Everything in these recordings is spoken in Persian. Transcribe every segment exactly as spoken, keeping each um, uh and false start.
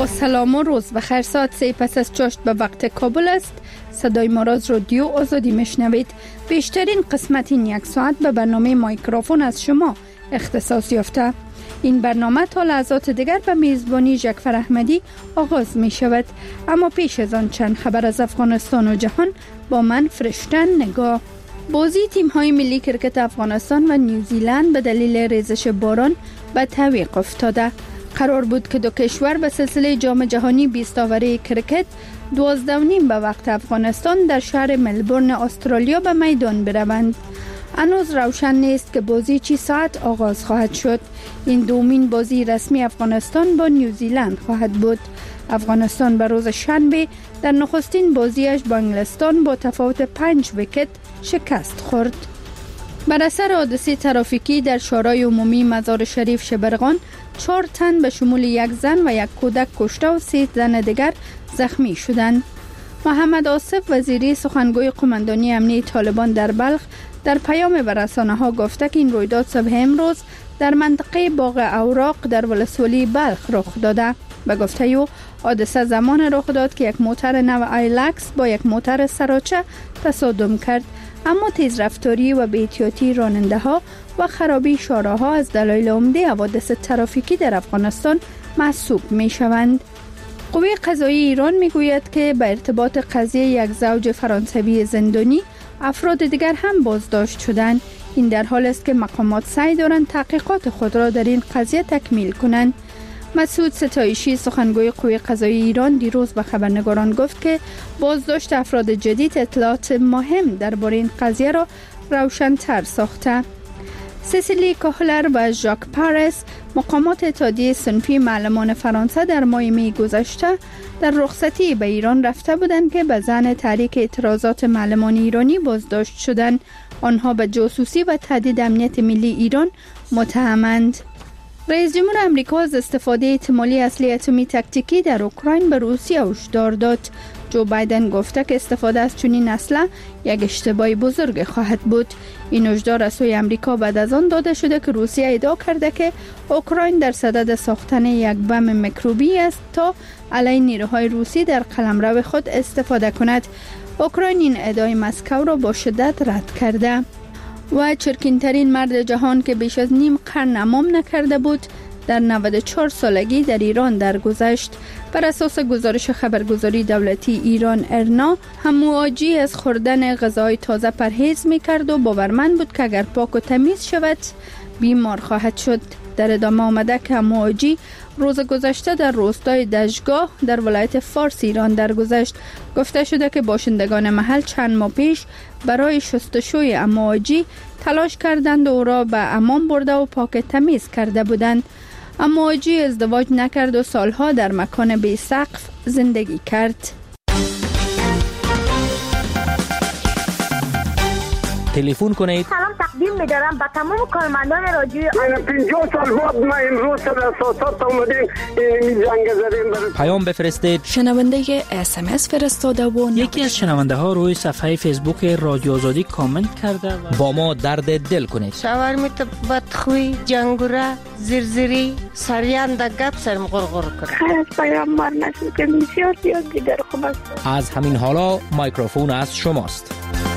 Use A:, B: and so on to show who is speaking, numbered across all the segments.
A: با سلام و روز بخیر. ساعت سه پس از چاشت به وقت کابل است. صدای ما را از رادیو آزادی میشنوید. بیشترین قسمت این یک ساعت به برنامه مایکروفون از شما اختصاص یافته. این برنامه تا لحظات دیگر به میزبانی جعفر احمدی آغاز می شود. اما پیش از آن چند خبر از افغانستان و جهان با من فرشتن نگاه. بازی تیم های ملی کرکت افغانستان و نیوزیلند به دلیل ریزش باران به تعویق افتاده. قرار بود که دو کشور به سلسله جام جهانی بیست آوره کرکت دوازده و نیم به وقت افغانستان در شهر ملبورن استرالیا به میدان بروند. هنوز روشن نیست که بازی چی ساعت آغاز خواهد شد. این دومین بازی رسمی افغانستان با نیوزیلند خواهد بود. افغانستان به روز شنبه در نخستین بازیش با انگلستان با تفاوت پنج ویکت شکست خورد. بر اثر حادثه ترافیکی در شورای عمومی مزار شریف شبرغان چهار تن به شمول یک زن و یک کودک کشته و سه زن دیگر زخمی شدند. محمد آصف وزیری سخنگوی قماندانی امنیه طالبان در بلخ در پیام به رسانه‌ها گفته که این رویداد صبح امروز در منطقه باغ اوراق در ولسوالی بلخ رخ داده. به گفته او حادثه زمان رخ داد که یک موتر نو ایلکس با یک موتر سراچه تصادم کرد، اما تیزرفتاری و بی‌احتیاطی راننده ها و خرابی شاراها از دلایل عمده حوادث ترافیکی در افغانستان محسوب می شوند. قوه قضاییه ایران می گوید که به ارتباط قضیه یک زوج فرانسوی زندانی افراد دیگر هم بازداشت شدند. این در حال است که مقامات سعی دارند تحقیقات خود را در این قضیه تکمیل کنند. مسعود ستایشی سخنگوی قوه قضاییه ایران دیروز به خبرنگاران گفت که بازداشت افراد جدید اطلاعات مهم درباره این قضیه را روشن‌تر ساخته. سیسیلی کاهلر و ژاک پارس مقامات اتحادیه صنفی معلمان فرانسه در ماه می گذشته در رخصتی به ایران رفته بودند که به ضمن تحریک اعتراضات معلمان ایرانی بازداشت شدند. آنها به جاسوسی و تهدید امنیت ملی ایران متهمند. رئیس جمهور امریکا از استفاده احتمالی اسلحه اتمی تاکتیکی در اوکراین به روسیه هشدار داد. جو بایدن گفته که استفاده از چنین اسلحه یک اشتباه بزرگ خواهد بود. این هشدار از سوی امریکا بعد از آن داده شده که روسیه ادعا کرده که اوکراین در صدد ساختن یک بم میکروبی است تا علیه نیروهای روسی در قلمرو خود استفاده کند. اوکراین این ادعای مسکو را با شدت رد کرده. و چرکین‌ترین مرد جهان که بیش از نیم قرن امام نکرده بود در نود و چهار سالگی در ایران درگذشت. بر اساس گزارش خبرگزاری دولتی ایران ارنا، همواجی از خوردن غذای تازه پرهیز می‌کرد و باورمند بود که اگر پاک و تمیز شود بیمار خواهد شد. در ادامه آمده که همواجی روز گذشته در روستای دژگاه در ولایت فارس ایران درگذشت. گفته شده که باشندگان محل چند ماه پیش برای شستشوی امواجی تلاش کردند و او را به حمام برده و پاک تمیز کرده بودند. امواجی ازدواج نکرد و سالها در مکان بی سقف زندگی کرد.
B: تلفن کنید.
C: سلام تقدیم می‌دارم به تمام کارمندان رادیو.
D: من پنجاه سال بعد ما امروز سر اساسات اومدیم این جنگ زدیم.
B: پیام بفرستید.
E: شنونده اس ام اس فرستاده و
F: یکی از شنونده ها روی صفحه فیسبوک رادیو آزادی کامنت کرده و
B: با ما درد دل کنید.
G: شاورمیت بدخوی، جنگوره، زرزری، سریان دا گپ سرم غرغر کرد.
C: خیلی پیامبر نشون که بسیار زیاد دیگر خوب است.
B: از همین حالا مایکروفون از شماست.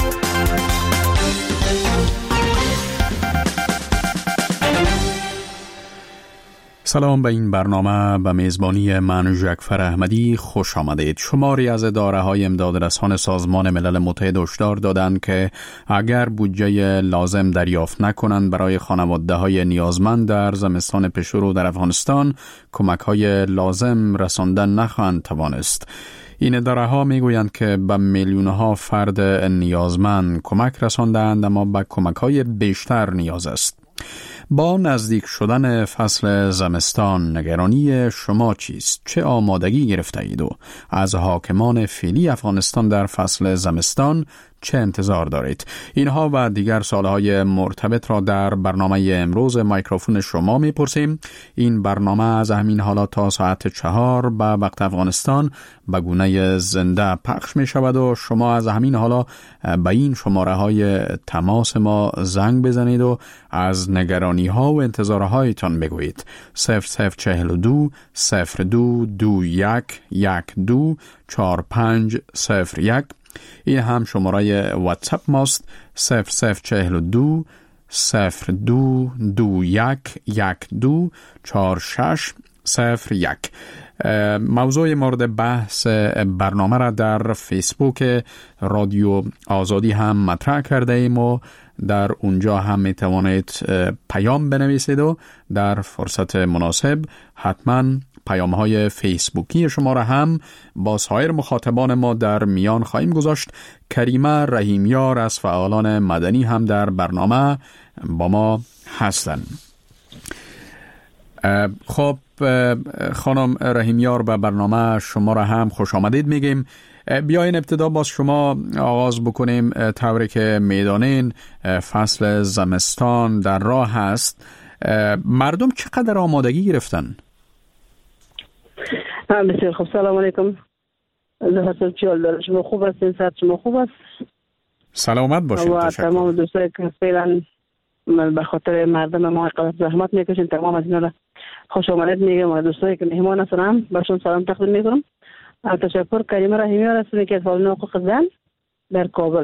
H: سلام به این برنامه به میزبانی من جعفر احمدی خوش آمدید. شماری از اداره‌های امدادرسان سازمان ملل متحد هشدار دادند که اگر بودجه لازم دریافت نکنند برای خانواده‌های نیازمند در زمستان پیشرو در افغانستان کمک‌های لازم رساندن نخواهند توانست. این اداره‌ها میگویند که به میلیون‌ها فرد نیازمند کمک رساندند اما به کمک‌های بیشتر نیاز است. با نزدیک شدن فصل زمستان نگرانی شما چیست؟ چه آمادگی گرفته اید و از حاکمان فعلی افغانستان در فصل زمستان چه انتظار دارید؟ اینها و دیگر سوالهای مرتبط را در برنامه امروز مایکروفون شما میپرسیم. این برنامه از همین حالا تا ساعت چهار به وقت افغانستان به گونه زنده پخش می شود و شما از همین حالا به این شماره های تماس ما زنگ بزنید و از نگرانی ها و انتظارهایتان بگویید. صفر صفر چهل و دو صفر دو دو یک یک دو چهار پنج صفر یک. این هم شماره واتساپ ماست. صفر صفر چهل و دو صفر دو دو یک یک دو چهار شش صفر یک. موضوع مورد بحث برنامه را در فیسبوک رادیو آزادی هم مطرح کرده ایم و در اونجا هم می توانید پیام بنویسید و در فرصت مناسب حتما پیام های فیسبوکی شما را هم با سایر مخاطبان ما در میان خواهیم گذاشت. کریمه رحیمیار از فعالان مدنی هم در برنامه با ما هستند. خب خانم رحیمیار، به برنامه شما را هم خوش آمدید میگیم. بیاین ابتدا باز شما آغاز بکنیم. طوری که میدانین فصل زمستان در راه هست، مردم چقدر آمادگی گرفتن؟
I: بسیار خوب. سلام علیکم. زهرا چیال شما خوب هستین؟ صحت شما خوب است؟
H: سلامت باشید.
I: و تمام دوستایی که فعلا به خاطر مردم ما قدر زحمت میکشین، تمام از اینا خوش آمدید میگم و دوستایی که مهمان هستن بهشون سلام تقدیم میکنم. تشکر. کریمه رحیمیار هستم که فعال حقوق زن در کابل.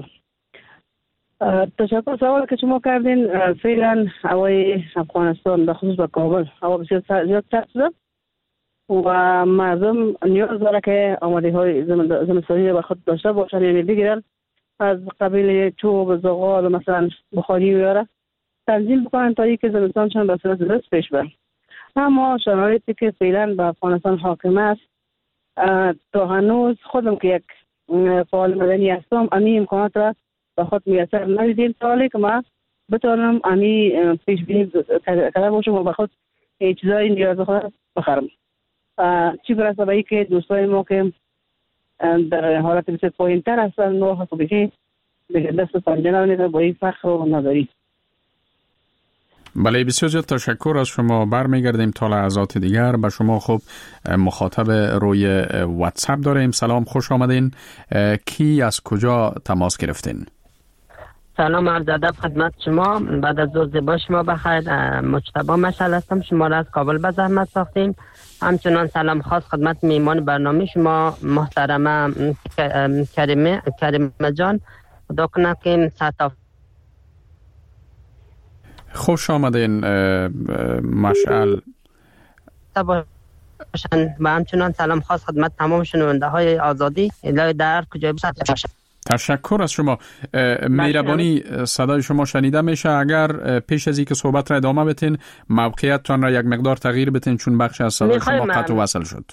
I: تشکر. سوال که شما کردین، فعلا هوای افغانستان به خصوص به کابل هوا بسیار زیاد سرد شده و مردم نیاز داره که آماده های زمستانی به خود داشته باشن، یعنی بگیرن از قبیل چوب، زغال مثلا بخاری میاره تنظیم بکنن تا اینکه زمستانشان به صورت درست پیش بره. اما شرایطی که فعلا به افغانستان حاکم است، تا هنوز خودم که یک فعال مدنی هستم امی امکانات را به خود میسر ندیدیم تا حالی که ما بتونم امی پیش بینی کرده باشم و به خود چیزای نیاز خود بخرم. چی برسه به این که دوستای ما که در حالت بسیار پایین تر هستن نو حقوقی دیگه دست پنجه نمیده با این فخر و نداری.
H: بله، بسیار زیاد تشکر از شما. برمیگردیم تا لحظات دیگر. به شما خب مخاطب روی واتساپ داریم. سلام، خوش آمدین. کی از کجا تماس گرفتین؟
J: سلام، عرض ادب خدمت شما. بعد از روز با شما بخیر. مجتبی مشعل هستم، شما را از کابل به زحمت ساختیم. همچنان سلام خاص خدمت میمان برنامه شما محترمه کریمه کریمه جان. خدا کنه که ساعت
H: خوش آمدین مشعل
J: باشن. و همچنان سلام خاص خدمت تمام شنونده های آزادی الهی در کجای باشن.
H: تشکر از شما. مهربانی صدای شما شنیده میشه. اگر پیش از اینکه صحبت را ادامه بدین موقعیتتان را یک مقدار تغییر بدین چون بخش از صدای شما قطع و وصل شد.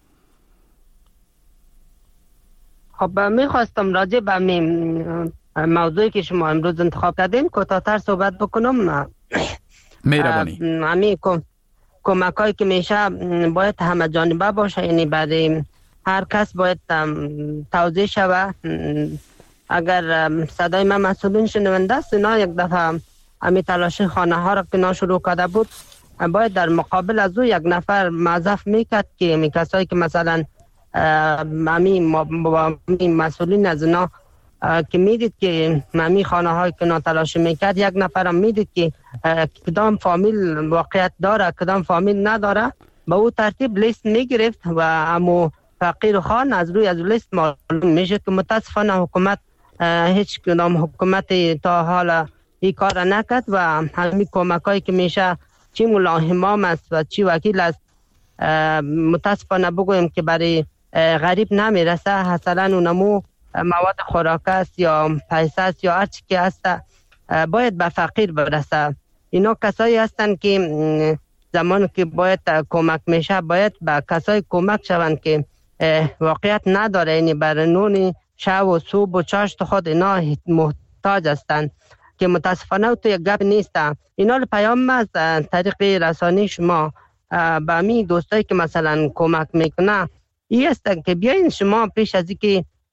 J: خب میخواستم راجع به موضوعی که شما امروز انتخاب کردین کوتاه‌تر صحبت بکنم.
H: مهربانی.
J: همین کمکایی که میشه باید همه جانبه باشه، یعنی برای هر کس باید توضیح شوه. اگر صدای من مسئولین شنونده است، اینا یک دفعه همی تلاشی خانه ها را که نا شروع کرده بود، باید در مقابل از او یک نفر معذف میکرد که همی کسایی که مثلا همی مسئولین از اینا که میدید که همی خانه های که نا تلاشی میکرد، یک نفر هم میدید که کدام فامیل واقعیت داره کدام فامیل نداره، به او ترتیب لیست میگرفت و امو فقیر خان از روی از لیست معلوم میشه که متاسفانه حکومت هیچ کدام حکومت تا حالا این کار نکرد و همین کمکایی که میشه چی مولا امام است و چی وکیل است متاسفانه بگویم که برای غریب نمیرسه. مثلا اونمو مواد خوراک است یا پیسه است یا هر چی که هست باید به فقیر برسه. اینا کسایی هستن که زمان که باید کمک میشه باید به کسای کمک شوند که واقعیت نداره، یعنی برای نون شب و صبح و چاشت خود اینا محتاج هستند که متاسفانه تو یک گپ نیست. اینا رو پیام از طریق رسانه شما به همین دوستایی که مثلا کمک میکنه این است که بیاین شما پیش از اینکه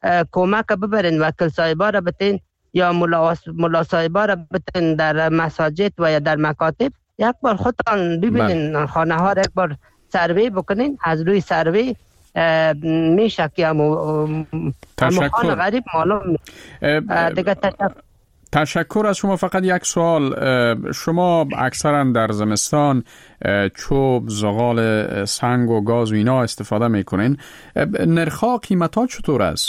J: کمک ببرین وکیل صاحبا را بتین یا ملا ملا صاحبا را بتین در مساجد و یا در مکاتب یک بار خودتان ببینین خانه ها را یک بار سروی بکنین. از روی سروی میشه که همو خانه غریب معلوم دیگه. تشکر
H: تشکر از شما. فقط یک سوال، شما اکثرا در زمستان چوب، زغال سنگ و گاز و اینا استفاده میکنین، نرخ‌ها قیمت‌ها چطور است؟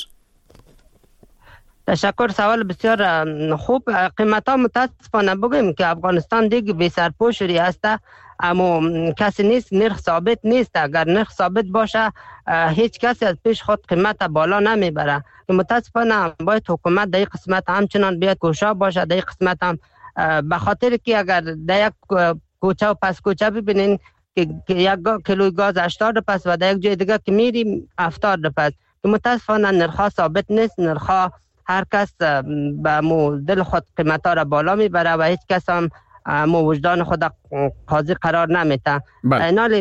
J: تشکر، سوال بسیار خوب. قیمت‌ها متاسفانه بگیم که افغانستان دیگه بی سرپوشی هسته، اما کسی نیست نرخ ثابت نیست. اگر نرخ ثابت باشه هیچ کسی از پیش خود قیمت بالا نمیبره. متاسفانه باید حکومت در این قسمت همچنان بیاد کوشا باشه. در این قسمت هم به خاطر که اگر در یک کوچه و پس کوچه ببینین که یک کیلوی گاز هشتاد روپیه و در یک جای دیگه که میریم هفتاد روپیه، که متاسفانه نرخ ثابت نیست. نرخ هر کس به مو دل خود قیمت ها را بالا میبره و هیچ کس هم مو وجدان خود قاضی قرار نمیده. اینالی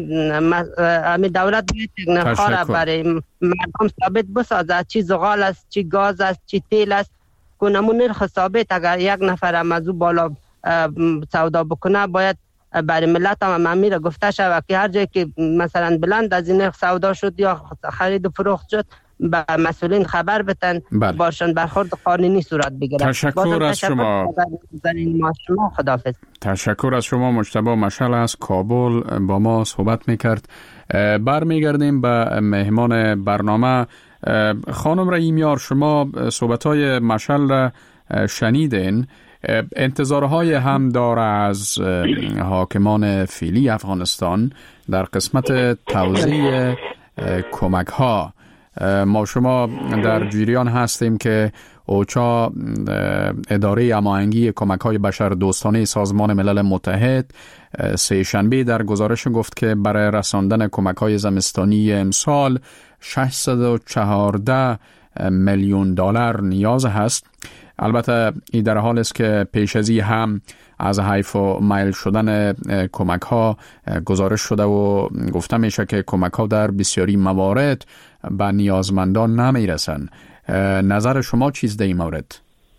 J: امی دولت باید نرخ را برای مردم ثابت بسازد، چی زغال است، چی گاز است، چی تیل است، کنمون نرخ ثابت. اگر یک نفر هم از او بالا سودا بکنه باید برای ملت هم امیر گفته شود که هر جایی که مثلا بلند از این نرخ سودا شد یا خرید و فروخت شد به مسئولین خبر بتن، باشن برخورد قانونی صورت بگیرن.
H: تشکر از شما.
J: شما خداحافظ.
H: تشکر از شما. مجتبی مشعل از کابل با ما صحبت میکرد. برمیگردیم به مهمان برنامه. خانم رحیمیار، شما صحبت‌های مشعل را شنیدین. انتظارهای هم داره از حاکمان فعلی افغانستان در قسمت توزیع کمک ها. ما شما در جریان هستیم که اوچا، اداره هماهنگی کمک های بشر دوستانه سازمان ملل متحد، سه شنبه در گزارش گفت که برای رساندن کمک های زمستانی امسال ششصد و چهارده میلیون دلار نیاز هست. البته این در حال است که پیش از این هم از حیف و میل شدن کمک ها گزارش شده و گفته میشه که کمک ها در بسیاری موارد به نیازمندان نمیرسن. نظر شما چیز در این مورد؟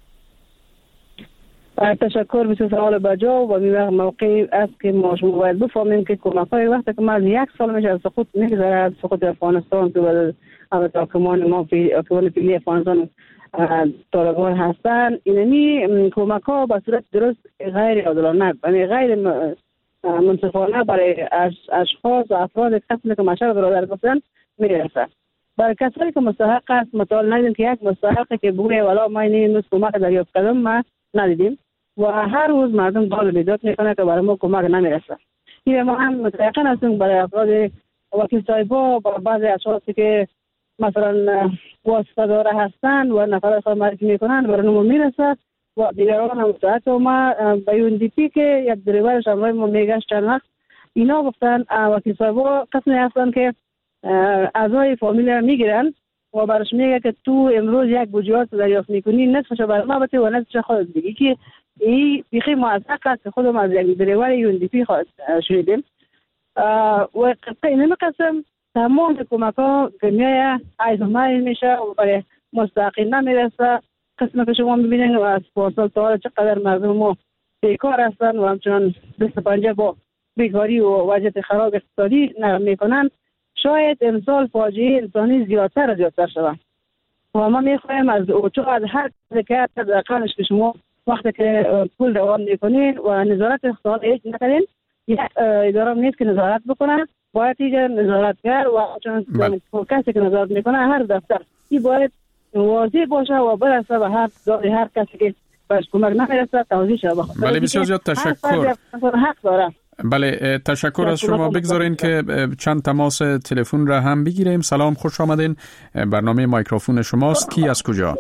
I: تشکر. بسیار سوال بجا و میوه موقعی است که ما شما باید بفهمیم که کمک های وقتی که ما یک سال میشه از سقوط نگذره، از سقوط افغانستان که باید حکمان ما حکمان فعلی افغانستان طالبان هستن، اینمی کمک ها به صورت درست غیر عادلانه، یعنی غیر منصفانه برای اشخاص و افراد کسانی که مشهر برادر گفتن میرسه. برای کسانی که مستحق است مطالعه ندیدیم که یک مستحق که بگوی والا ما این روز کمک دریافت کردم ما ندیدیم و هر روز مردم داد بیداد میکنه که برای ما کمک نمیرسه. این ما هم متقن هستیم برای افراد وکیل صاحبا و بعضی اشخاصی که مثلا واسطه داره هستن و نفر خود معرفی میکنن برای ما میرسه و دیگران هم مستحق. و ما به یون دی پی که یک دریورش همراه ما میگشت چند وقت اینا گفتن وکیل صاحبا قسمی هستن که اعضای فامیل را میگیرن و برش میگه که تو امروز یک بوجیات دریافت میکنی نصفش برای ما بده و نصفش خودت بگی که این بیخی موثق است که خودم از یک دریور یون دی پی شنیدیم. و این قسم تمام کمک ها که میایه ایزمایی میشه و برای مستحقین نمیرسه. قسم که شما میبینید و از پارسال تا حالا چقدر مردم ما بیکار هستن و همچنان دست پنجه با بیکاری و وضعیت خراب اقتصادی میکنن. شاید امسال فاجعه انسانی زیادتر و زیادتر شود و ما میخوایم از اوچو از هر ذکر از اقلش که شما وقتی که پول دوام میکنین و نظارت اقتصاد هیچ نکنین، یک اداره نیست که نظارت بکنه، باید اینجا نظارتگر و چون کسی که نظارت میکنه هر دفتر این باید واضح باشه و برسه به هر هر کسی که باش کمک نمیرسه توضیح شه.
H: بله بسیار زیاد تشکر.
I: حق داره.
H: بله تشکر از شما. بگذارین که چند تماس تلفن را هم بگیریم. سلام، خوش آمدین. برنامه مایکروفون شماست. کی از کجا؟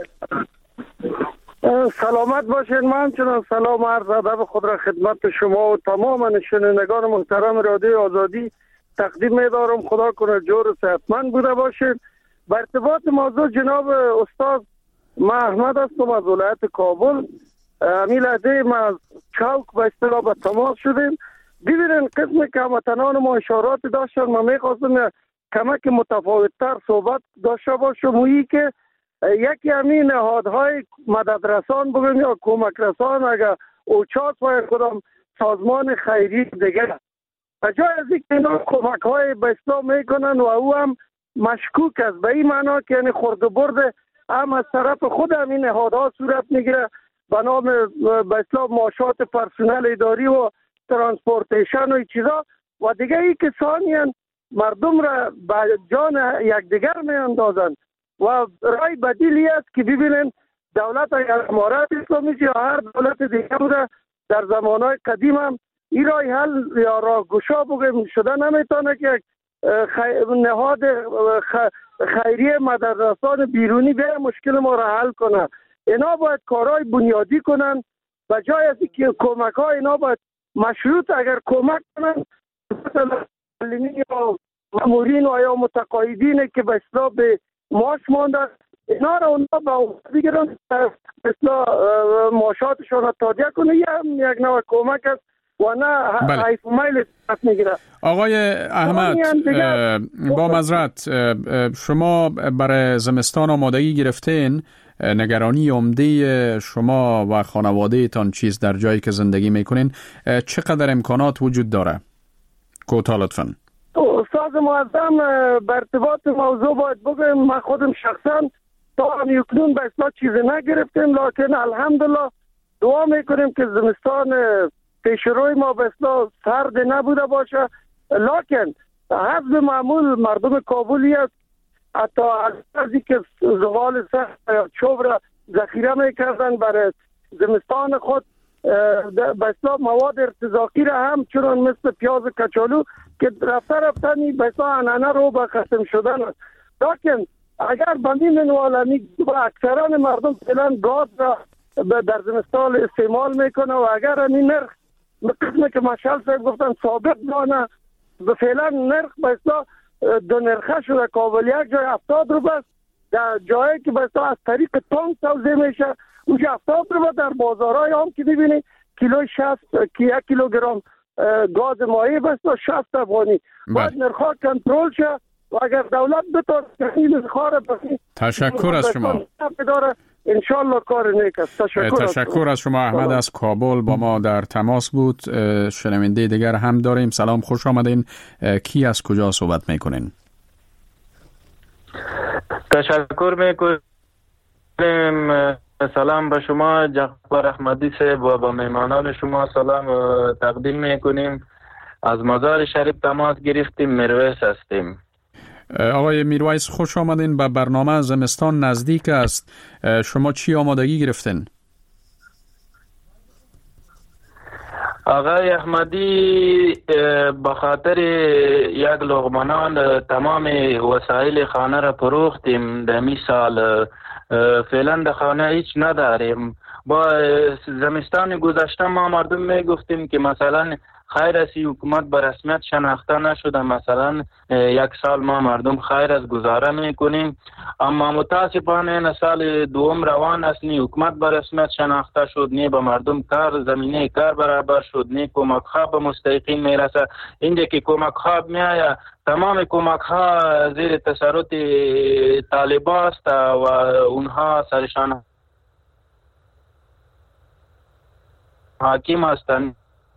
D: سلامت باشین. من چون سلام عرض ادب خود را خدمت شما و تمام شنوندگان محترم رادیو آزادی تقدیم می‌دارم. خدا کنه جور و صحتمند بوده باشین. به ارتباط موضوع جناب استاد، من احمد هستم از ولایت کابل. امیل عده ما از چوک به اصطلاح به تماس شدیم. ببینین قسم که هموطنان ما اشارات داشتن، ما میخواستم کمک متفاوت‌تر صحبت داشته باشم. وی که یکی همین نهادهای مددرسان بگیم یا کمک رسان، اگر اوچاس و کدام سازمان خیری دیگر، جای از اینکه اینا کمک های به اسلام میکنن و او هم مشکوک است، به این معنا که یعنی خورد و برد هم از طرف خود همین نهادها صورت میگیره به نام به اسلام معاشات پرسنل اداری و ترانسپورتیشن و این چیزا، و دیگه ای که ثانیاً مردم را به جان یکدیگر میاندازند و رای بدیلی است که ببینن دولت اگر امارت اسلامی یا هر دولت دیگه بوده در زمانهای قدیم هم این رای حل یا راهگشا بگیم شده نمیتونه که خی... نهاد خیریه مدرسان بیرونی به مشکل ما را حل کنه. اینا باید کارهای بنیادی کنن و جای از که کمک ها اینا باید مشروط اگر کمک کنن مثلا یا مامورین و یا متقاعدین که به اصطلاح به معاش ماندن اینا را اونا با بگیرن مثلا معاشاتشون را تادیه کنه، یه هم یک نوع کمک است و نه حیف و میل میگیره.
H: آقای احمد با معذرت، شما برای زمستان آمادگی گرفتین، نگرانی عمده شما و خانواده تان چیز در جایی که زندگی میکنین، چقدر امکانات وجود داره؟ کوتاه لطفاً.
D: استاد معظم به ارتباط موضوع باید بگم من خودم شخصا تا همیکنون به اصلا چیزی نگرفتیم، لکن الحمدلله دعا میکنیم که زمستان پیش روی ما به اصلا سرد نبوده باشه، لکن حسب معمول مردم کابلی است حتی از که زغال سخت چوب را ذخیره میکردن برای زمستان خود به اصلا مواد ارتزاقی را هم چون مثل پیاز کچالو که رفته رفتنی به اصلا انانه رو به ختم شدن است. لیکن اگر بندی منوالمی و اکثران مردم فعلا گاز را در زمستان استعمال میکنه و اگر این نرخ قسمه که مشال صاحب گفتن ثابت بانه به فعلا نرخ به اصلا دو نرخه شده، کابل یک جای هفتاد رو بست، در جایی که به اصلا از طریق تون توزیع میشه اونجا هفتاد رو بست، در بازارهای هم که ببینی کیلو شصت که یک کیلوگرم گاز مایع به اصلا شصت افغانی باید نرخها کنترل شه و اگر دولت بتونه این نرخها را بخی
H: تشکر از شما
D: انشالله کار نیک است. تشکر,
H: تشکر از شما. احمد از کابل با ما در تماس بود. شنونده دیگر هم داریم. سلام، خوش آمدین. کی از کجا صحبت میکنین؟
K: تشکر میکنیم. سلام به شما جعفر احمدی صاحب و با مهمانان شما سلام تقدیم میکنیم. از مزار شریف تماس گرفتیم. میرویس هستیم.
H: آقای میرویس خوش آمدین به برنامه. زمستان نزدیک است، شما چی آمادگی گرفتین؟
K: آقای احمدی به خاطر یک لغمنان تمام وسایل خانه را فروختیم. در می سال فعلا در خانه هیچ نداریم. با زمستان گذشته ما مردم می گفتیم که مثلا خیر از حکومت به رسمیت شناخته نشده، مثلا یک سال ما مردم خیر از گزاره میکنیم، اما متاسفانه این سال دوم روان است، نی حکومت به رسمیت شناخته شد، نی به مردم کار زمینه کار برابر شد، نی کمک ها به مستحقین میرسه. اینجا که کمک ها میآید تمام کمک ها زیر تسلط طالبان است و اونها سرشان حاکم هستند.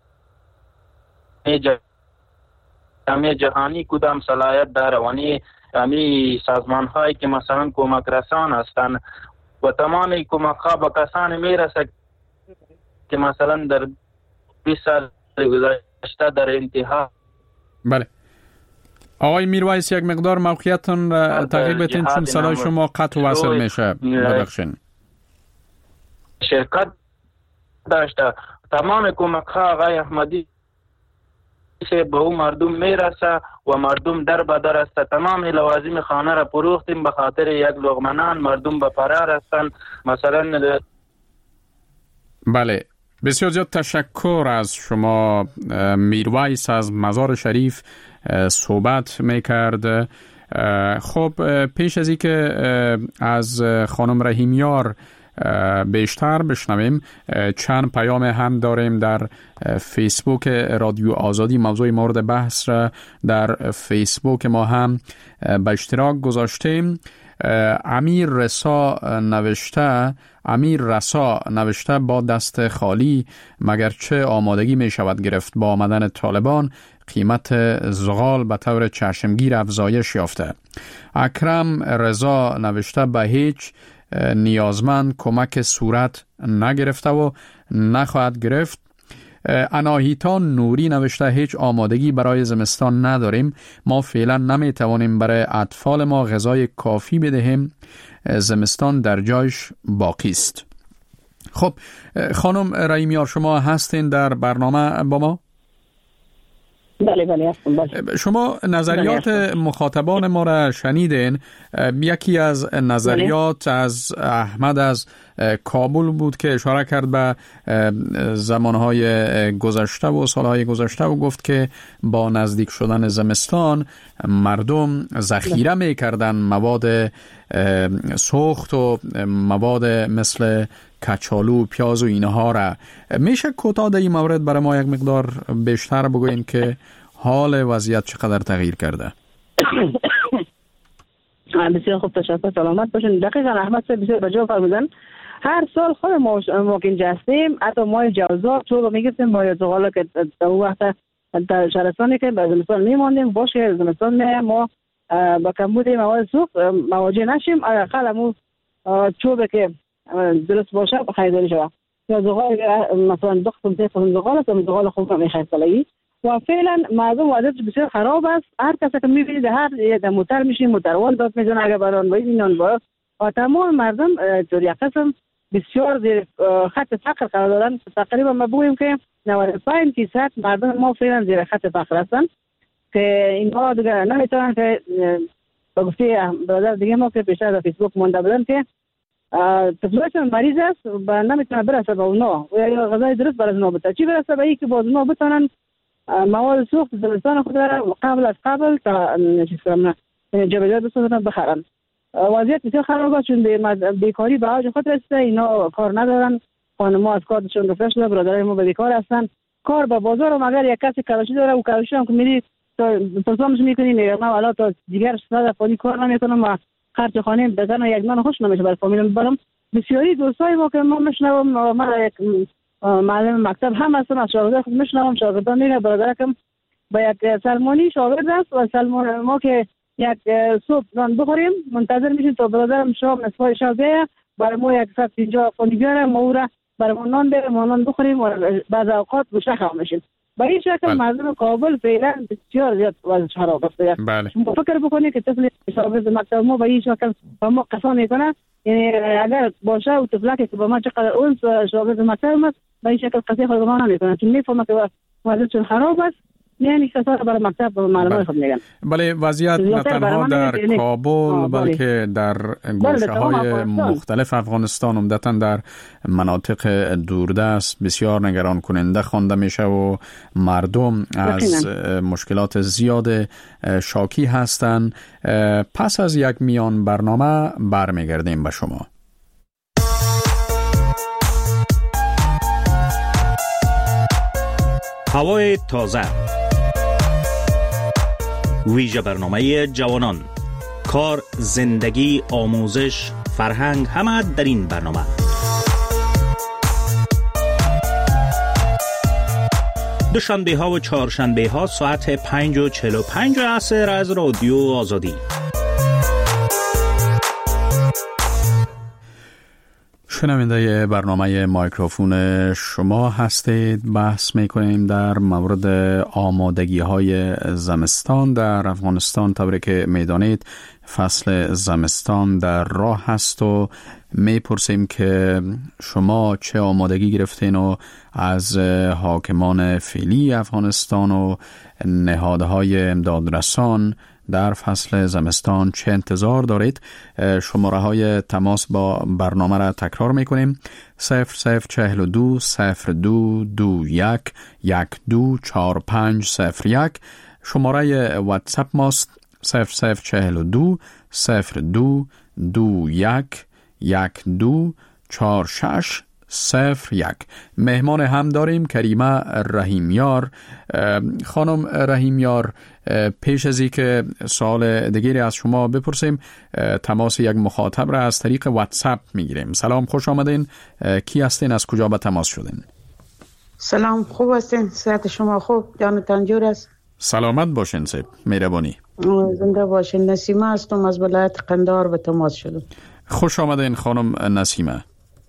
K: جامعه جهانی کدام صلاحیت داره و نی امی سازمان هایی که مثلا کمک رسان هستند و تمام کمک ها به کسانی میرسه که مثلا در بیست سال گذشته در انتها.
H: بله آقای میرویس، یک مقدار موقعیتون تغییر بدین چون صدای شما قطع و وصل میشه. ببخشید.
K: شرکت داشته تمام کمک ها آقای احمدی به او مردم میرسه و مردم در بدر است. تمام لوازم خانه را فروختیم به خاطر یک لقمنان. مردم به فرار هستند. مثلا
H: بله بسیار زیاد تشکر از شما. میرویس از مزار شریف صحبت میکرد. خب پیش از اینکه از خانم رحیمیار بیشتر بشنویم، چند پیام هم داریم در فیسبوک رادیو آزادی. موضوع مورد بحث را در فیسبوک ما هم به اشتراک گذاشتیم. امیر رسا نوشته امیر رسا نوشته با دست خالی مگر چه آمادگی می شود گرفت؟ با آمدن طالبان قیمت زغال به طور چشمگیر افزایش یافته. اکرم رضا نوشته به هیچ نیازمند کمک صورت نگرفته و نخواهد گرفت. اناهیتا نوری نوشته هیچ آمادگی برای زمستان نداریم. ما فعلا نمی توانیم برای اطفال ما غذای کافی بدهیم. زمستان در جایش باقی است. خب خانم رحیمیار، شما هستین در برنامه با ما؟
I: بله بله هستم. بله.
H: شما نظریات مخاطبان ما را شنیدین. یکی از نظریات بله. از احمد از کابل بود که اشاره کرد به زمانهای گذشته و سالهای گذشته و گفت که با نزدیک شدن زمستان مردم ذخیره می‌کردن مواد سوخت و مواد مثل کچالو، پیاز و اینها را. میشه کوتاه در این مورد برای ما یک مقدار بیشتر بگوین که حال وضعیت چقدر تغییر کرده؟
I: بسیار خوب، تشکر، سلامت باشین. دقیقاً احمد صاحب بسیار بجا فرمودن. هر سال خود ما ما که اینجا هستیم، حتی ما جوزا تو میگفتیم با زغالا که در وقت در شهرستانی که به زمستان میماندیم باشه زمستان ما با کمبود مواد سوخت مواجه نشیم. اقل مو چوبه که درست باشه خریداری شود یا زغال مثلا دو قسم سه قسم زغال است و زغال خوب میخرید سالگی و فعلا مردم وضعیت بسیار خراب است. هر کسی که میبینید هر یه موتر میشین موتروان داد میزنه اگر بران باید اینان باید و تمام مردم در یک قسم بسیار زیر خط فقر قرار دارن. تقریبا ما بگوییم که نود و پنج درصد مردم ما فعلا زیر خط فقر هستن که اینها دیگه نمیتونن که به گفته برادر دیگه ما که پیشتر در فیسبوک مونده بودن که طفلشون مریض است و نمیتونه برسه به اونا و یا غذای درست برای اونا بده. چی برسه به این که باز اونا بتونن مواد سوخت زمستان خود را قبل از قبل تا چیز کنم جبهه بسازن بخرن. وضعیت بسیار خراب است چون بیکاری به اوج خود رسیده. اینا کار ندارن، خانم‌ها از کارشون رفته شده، برادرای ما بیکار هستن. کار به بازار و مگر یک کسی کارشی داره و کارشی هم که میری تا پرسامش میکنی میگه من والا تا دیگر صد فانی کار نمیکنم و خرج خانه بدن و یک من خوش نمیشه برای فامیلم برام. بسیاری دوستای ما که ما میشنوم، من یک معلم مکتب هم هستم، از شاگردان خود میشنوم، شاگردان میگه برادرکم با یک سلمانی شاگرد است و سلمان ما که یک صبح نان بخوریم منتظر میشیم تا برادرم شام نصفای شب بیایه برای ما یک صد اینجا فانی بیاره ما او را برای ما نان بیاره ما نان بخوریم و بعض اوقات گوشه خام میشیم. با این شکل مردم کابل فعلا بسیار زیاد وضع خراب است. بله. فکر بکنید که طفل شاگرد مکتب ما با این شکل با ما قسم میکنه، یعنی اگر باشه و طفلکی که با ما چقدر اون شاگرد مکتب است با این شکل قضیه خود ما نمیکنه چون میفهمه که وضعیت خراب است. یعنی کسا برای مکتب و معلمان خود میگن.
H: بله، وضعیت نه تنها در کابل بلکه در گوشه های مختلف افغانستان عمدتاً در مناطق دوردست بسیار نگران کننده خوانده میشه و مردم از مشکلات زیاد شاکی هستند. پس از یک میان برنامه برمیگردیم به شما.
L: هوای تازه، ویژه برنامه جوانان، کار، زندگی، آموزش، فرهنگ، همه در این برنامه. دوشنبه ها و چهارشنبه ها ساعت پنج و چهل و پنج عصر از رادیو آزادی.
H: شنونده برنامه مایکروفون شما هستید. بحث میکنیم در مورد آمادگی های زمستان در افغانستان. طوری که میدانید فصل زمستان در راه هست و میپرسیم که شما چه آمادگی گرفتین و از حاکمان فعلی افغانستان و نهادهای امدادرسان در فصل زمستان چه انتظار دارید. شماره های تماس با برنامه را تکرار میکنیم: صفر صفر چهل و دو صفر دو دو یک یک دو چار پنج صفر یک. شماره واتساپ ماست صفر صفر چهل و دو صفر دو دو یک یک دو چار شش صفر یک. مهمان هم داریم کریمه رحیمیار. خانم رحیمیار، پیش از این که سوال دیگری از شما بپرسیم، تماس یک مخاطب را از طریق واتساپ میگیریم. سلام، خوش آمدین. کی هستین؟ از کجا به تماس شدین؟
M: سلام، خوب هستین؟ صحت شما خوب؟ جانتان جور است؟
H: سلامت باشین سید، مهربانی.
M: زنده باشین. نسیمه هستم از ولایت قندهار به تماس شدم.
H: خوش آمدین خانم نسیمه.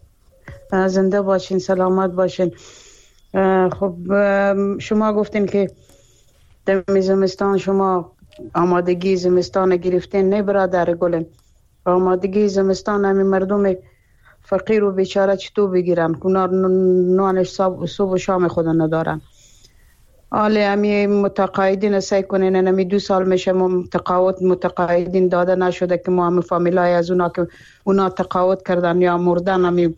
M: زنده باشین، سلامت باشین. خب شما گفتین که در زمستان شما آمادگی زمستان گرفتین. نه برادر گلم، آمادگی زمستان همی مردم فقیر و بیچاره چطور بگیرن؟ اونا نانش صبح و شام خود ندارن. حالا همی متقاعدین سعی کنین. همی دو سال میشه تقاعد متقاعدین داده نشده که ما همی فامیلای از اونا که اونا تقاعد کردن یا مردن همی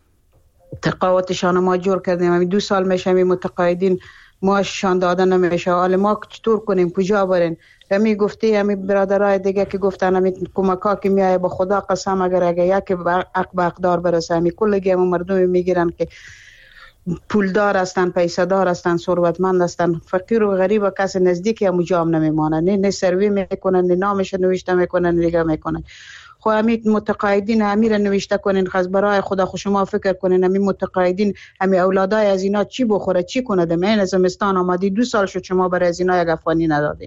M: تقاعدشان ما جور کردیم. همی دو سال میشه همی متقاعدین معاششان داده نمیشه. حالا ما چطور کنیم؟ کجا برین؟ همی گفتی همی برادرای دیگه که گفتن همی کمکا که میایه با خدا قسم اگر اگه یکی حق به اقدار برسه همی کلگی هم مردم میگیرن که پولدار هستن، پیسه دار هستن، ثروتمند هستن. فقیر و غریب و کسی نزدیکی هم جام نمیمانه. نه نه سروی میکنن، نه نامش نوشته میکنن، نگاه میکنن. خو همین متقاعدین امیر نوشته کنین، خاص برای خدا خو شما فکر کنین همین متقاعدین همین اولادای از اینا چی بخوره چی کنه؟ ده من زمستان آمدی دو سال شد شما برای از اینا یک افغانی ندادین.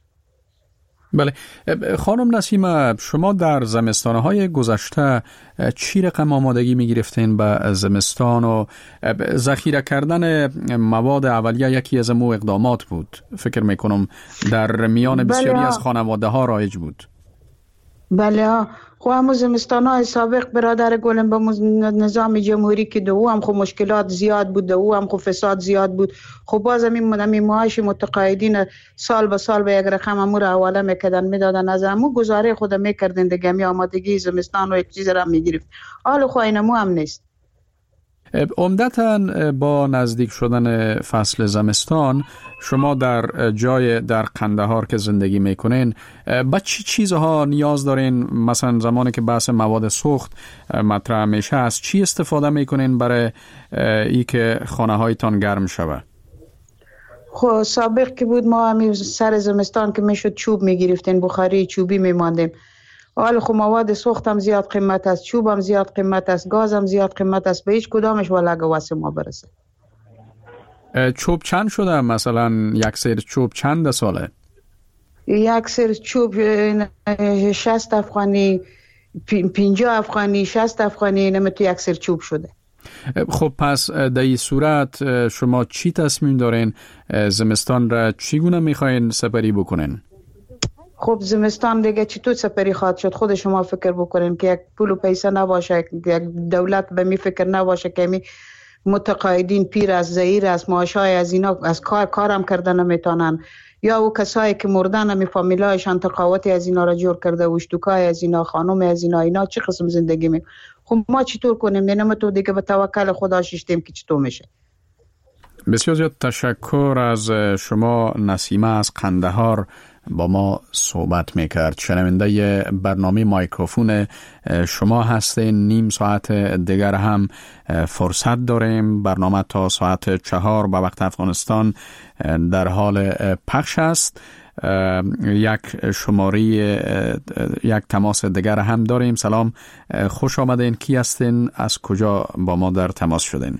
H: بله خانم نسیمه، شما در زمستانهای گذشته چی رقم آمادگی می گرفتین به زمستان و ذخیره کردن مواد اولیه یکی از مو اقدامات بود؟ فکر میکنم در میان بسیاری
M: بله.
H: از خانواده ها رایج بود.
M: بله خو همو زمستان های سابق برادر گلم به نظام جمهوری که دو هم خو مشکلات زیاد بود، دو هم خو فساد زیاد بود. خو باز همین همین معاش متقاعدین سال به سال به یک رقم امور حواله میکردن میدادن، از همو گزاره خود میکردن دیگه. می آمادگی زمستان و یک چیز را میگرفت. حال خو اینمو هم نیست.
H: عمدتاً با نزدیک شدن فصل زمستان شما در جای در قندهار که زندگی میکنین با چی چیزها نیاز دارین؟ مثلا زمانی که بحث مواد سوخت مطرح میشه از چی استفاده میکنین برای ای که خانه هایتان گرم شوه؟
M: خب سابق که بود ما همین سر زمستان که میشد چوب میگرفتین، بخاری چوبی میماندیم. حالا خب مواد سوخت هم زیاد قیمت است، چوب هم زیاد قیمت است، گاز هم زیاد قیمت است. به هیچ کدامش ولگه واسه ما برسه.
H: چوب چند شده؟ مثلا یک سیر چوب چند ساله؟
M: یک سیر چوب شصت افغانی، پنجاه افغانی، شصت افغانی نمیتو یک سیر چوب شده.
H: خب پس در این صورت شما چی تصمیم دارین؟ زمستان را چگونه میخواین سپری بکنین؟
M: خب زمستان دیگه چطور سپری خواهد شد؟ خود شما فکر بکنین که یک پول و پیسه نباشه، یک دولت به می فکر نباشه که می متقاعدین پیر از زهیر از معاشای از اینا از کار کارم کردن نمیتونن، یا او کسایی که مردن می فامیلایشان تقاوتی از اینا را جور کرده و اشتکای از اینا، خانم از اینا، اینا چه قسم زندگی می؟ خب ما چطور کنیم؟ نه تو دیگه به توکل خدا شیشتیم که چطور میشه.
H: بسیار زیاد تشکر از شما نسیمه از قندهار با ما صحبت میکرد. شنونده برنامه مایکروفون شما هستین. نیم ساعت دیگر هم فرصت داریم. برنامه تا ساعت چهار به وقت افغانستان در حال پخش است. یک شماره یک تماس دیگر هم داریم. سلام، خوش آمدین. کی هستین؟ از کجا با ما در تماس شدین؟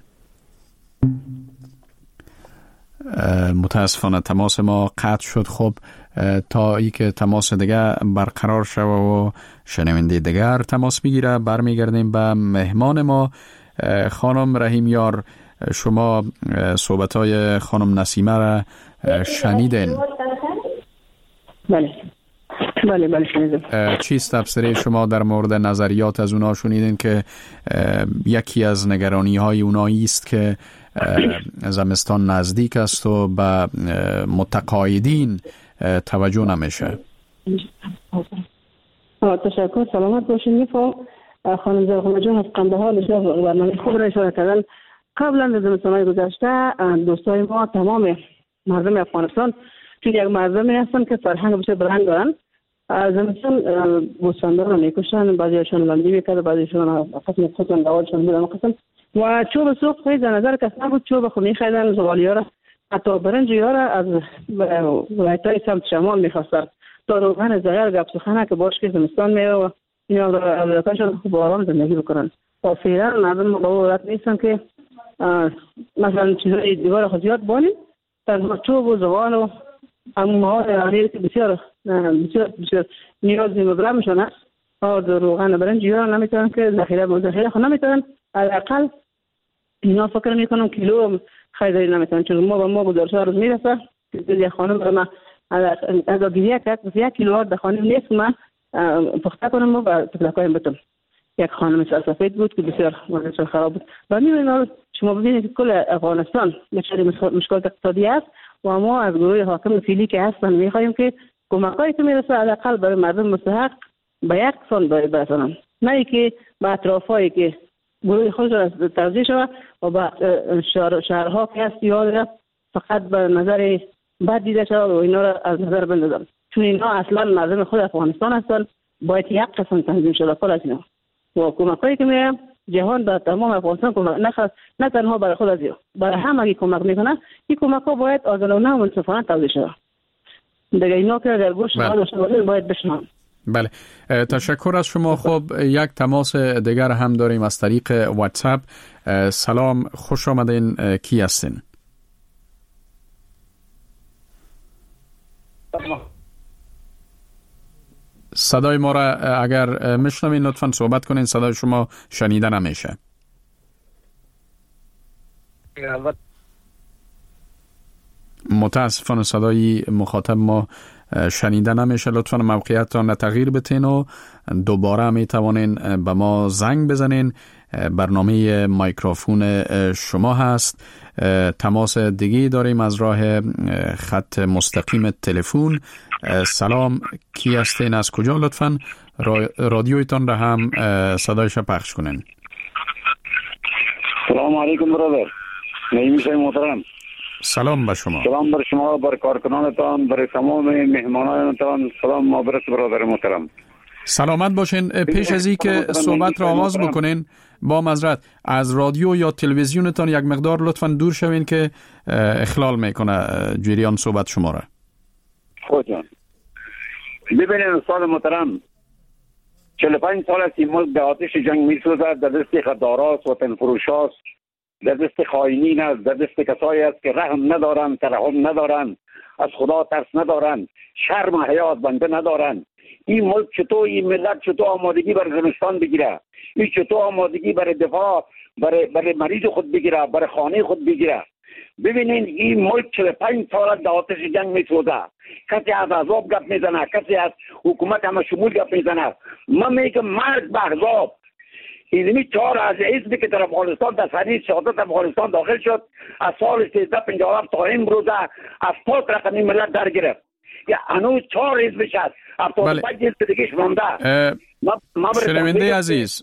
H: متاسفانه تماس ما قطع شد. خب تا ای که تماس دیگه برقرار شد و شنونده دیگر تماس بگیره برمیگردیم به مهمان ما خانم رحیمیار. شما صحبت‌های خانم نسیمه را شنیدین؟
I: بله بله بله شنیدم.
H: چیست تبصره شما در مورد نظریات از اونا شنیدین که یکی از نگرانی های اونایی است که زمستان نزدیک است و به متقاعدین توجه نمیشه؟
I: تشکر، سلامت باشین. میفهم خانم زرغونه جان از قندهار برنامه خوب را اشاره کردن. قبلا از زمستان‌های گذشته دوستای ما تمام مردم افغانستان چون یک مردمی هستن که فرهنگ بسیار برهنگ دارن. زمستان بوستاندار را میکشن، بعضیشان لندی میکرد، بعضیشان قسم خودشان دوالشان میدن قسم و چوب سوخت خیلی در نظر کس نبود. چوب خو میخریدن زغالی ها را، حتی برنج ها را از ولایت های سمت شمال میخواستن تا روغن زغیر گپ سخنه که باش که زمستان میره و اینا ولایتشان خوب آرام زندگی بکنن. و فعلا مردم مقاومت نیستن که مثلا چیزای دیگر خود زیاد بانیم تنها چوب و زغال و همون مواد اولیه که بسیار بسیار بسیار نیازی مبرمشان است. آرد روغن برنج ها نمیتونن که ذخیره با ذخیره خود نمیتونن. حداقل اینا فکر میکنم کیلو خریداری نمیتونن، چون ما با ما گزارش ها روز میرسه که یک خانم برای من از آگیریه که یک کیلو ها در خانم نیست من پخته کنم و با تفلکایم بتم. یک خانم سفید بود که بسیار وضعیت خراب بود. و میبینید شما ببینید که کل افغانستان دچار مشکلات اقتصادی است و ما از گروه حاکم فعلی که هستن میخواهیم که کمکایی که میرسه حداقل برای مردم مستحق به یک سال برسانن، نه اینکه به اطرافایی که گروه خود را توزیع شود و به شهر شهرها که هست یاد فقط به نظر بد دیده شود و اینا را از نظر بندازن، چون اینا اصلا مردم خود افغانستان هستن. باید یک قسم تنظیم شده کل از اینا و کمکایی که میرم جهان به تمام افغانستان کمک نخواست، نه تنها برای خود از اینا، برای همه اگه کمک میکنه این کمک ها باید عادلانه و منصفانه توزیع شود. دیگه اینا که در گوش ما داشته باید بشنوند.
H: بله، تشکر از شما. خب یک تماس دیگر هم داریم از طریق واتساپ. سلام، خوش آمدین. کی هستین؟ صدای ما را اگر میشنوین لطفاً صحبت کنین، صدای شما شنیده نمیشه. متاسفانه صدای مخاطب ما شنیده نمیشه. لطفاً موقعیتتان تغییر بتین و دوباره می توانین به ما زنگ بزنین. برنامه مایکروفون شما هست. تماس دیگه داریم از راه خط مستقیم تلفن. سلام، کی هستین؟ از کجا؟ لطفاً رادیویتان را هم صدایش پخش کنین.
N: سلام علیکم برادر. نمیشه محترم.
H: سلام به شما.
N: سلام بر شما، بر کارکنانتان، بر تمام مهمانانتان. سلام ما برس برادر محترم.
H: سلامت باشین. پیش از این که صحبت را آغاز بکنین با معذرت از رادیو یا تلویزیونتان یک مقدار لطفاً دور شوین که اخلال میکنه جریان صحبت شما را.
N: خود جان ببینید استاد محترم، چهل و پنج سال است این ملک به آتش جنگ میسوزد، در دست غداراست، وطن فروشاست، در دست خائنین است، در دست کسایی است که رحم ندارند، ترحم ندارند، از خدا ترس ندارند، شرم و حیا از بنده ندارند. این ملک چطور، این ملت چطور آمادگی برای زمستان بگیره؟ این چطور آمادگی برای دفاع برای برای مریض خود بگیره، برای خانه خود بگیره؟ ببینین این ملک چهل و پنج سال در آتش جنگ میسوزه. کسی از عذاب گپ میزنه، کسی از حکومت همه شمول گپ میزنه. من میگم مرگ به عذاب. اینمی چهار از حزبی که در افغانستان در سری شهادت افغانستان داخل شد از سال سیزده پنجاه و هفت تا امروز هفتاد رقمی ملت در گرفت. یا هنوز چهار حزبش هست، هفتاد و پنج حزب دیگهش مانده.
H: شنونده عزیز،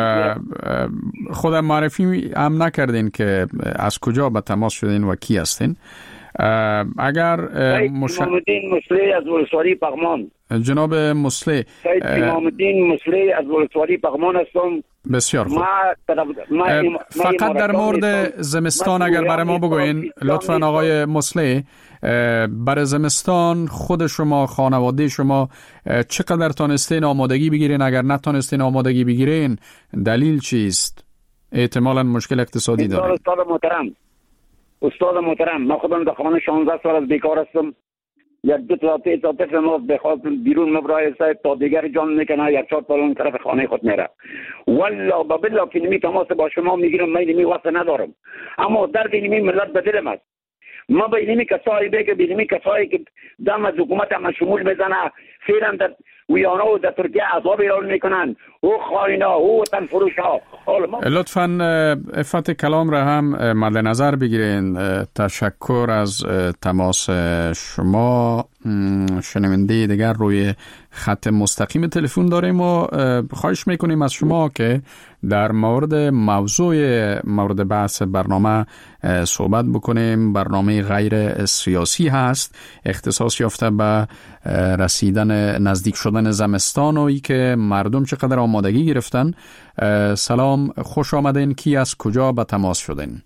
H: خودم معرفی هم نکردین که از کجا به تماس شدین و کی هستین؟ اگر
N: مش... امام الدین مسلی از ولسوالی پغمان.
H: جناب مسلی،
N: سید امام الدین مسلی از ولسوالی پغمان هستم.
H: بسیار خوب.
N: ما... ما...
H: فقط در مورد زمستان اگر برای ما بگوین لطفاً آقای مسلی، برای زمستان خود شما، خانواده شما چقدر تانستین آمادگی بگیرین؟ اگر نتانستین آمادگی بگیرین دلیل چیست؟ احتمالاً مشکل اقتصادی داره.
N: استاد محترم استاد محترم من خودم در خانه شانزده سال از بیکار هستم. یک دو تا تا طفل ما بخواد بیرون مبرای سایت تا دیگر جان میکنه، یک چهار تا طرف خانه خود میره. والله بالله که نمی تماس با شما میگیرم، من نمی واسه ندارم، اما درد نمی ملت به دلم است. ما به اینمی کسایی بگه بینمی کسایی که دم از حکومت هم شمول میزنه، فعلا در ویانا و در ترکیه عذاب ایران میکنن، او خائنا او وطن فروش ها.
H: لطفاً افت کلام را هم مد نظر بگیرین. تشکر از تماس شما شنونده دیگر روی خط مستقیم تلفن داریم و خواهش میکنیم از شما که در مورد موضوع مورد بحث برنامه صحبت بکنیم. برنامه غیر سیاسی هست، اختصاص یافته به رسیدن نزدیک شدن زمستان و ای که مردم چقدر آمادگی گرفتن. سلام، خوش آمدین. کی از کجا به تماس شدین؟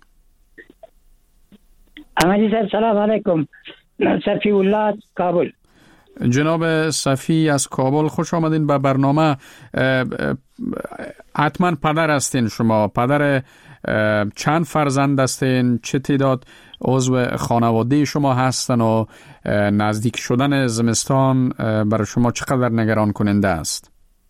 O: احمدی صاحب سلام علیکم. صفی الله کابل.
H: جناب صفی از کابل، خوش آمدین به برنامه. حتما پدر هستین شما. پدر چند فرزند هستین؟ چه تعداد عضو خانواده شما هستن و نزدیک شدن زمستان برای شما چقدر نگران کننده است؟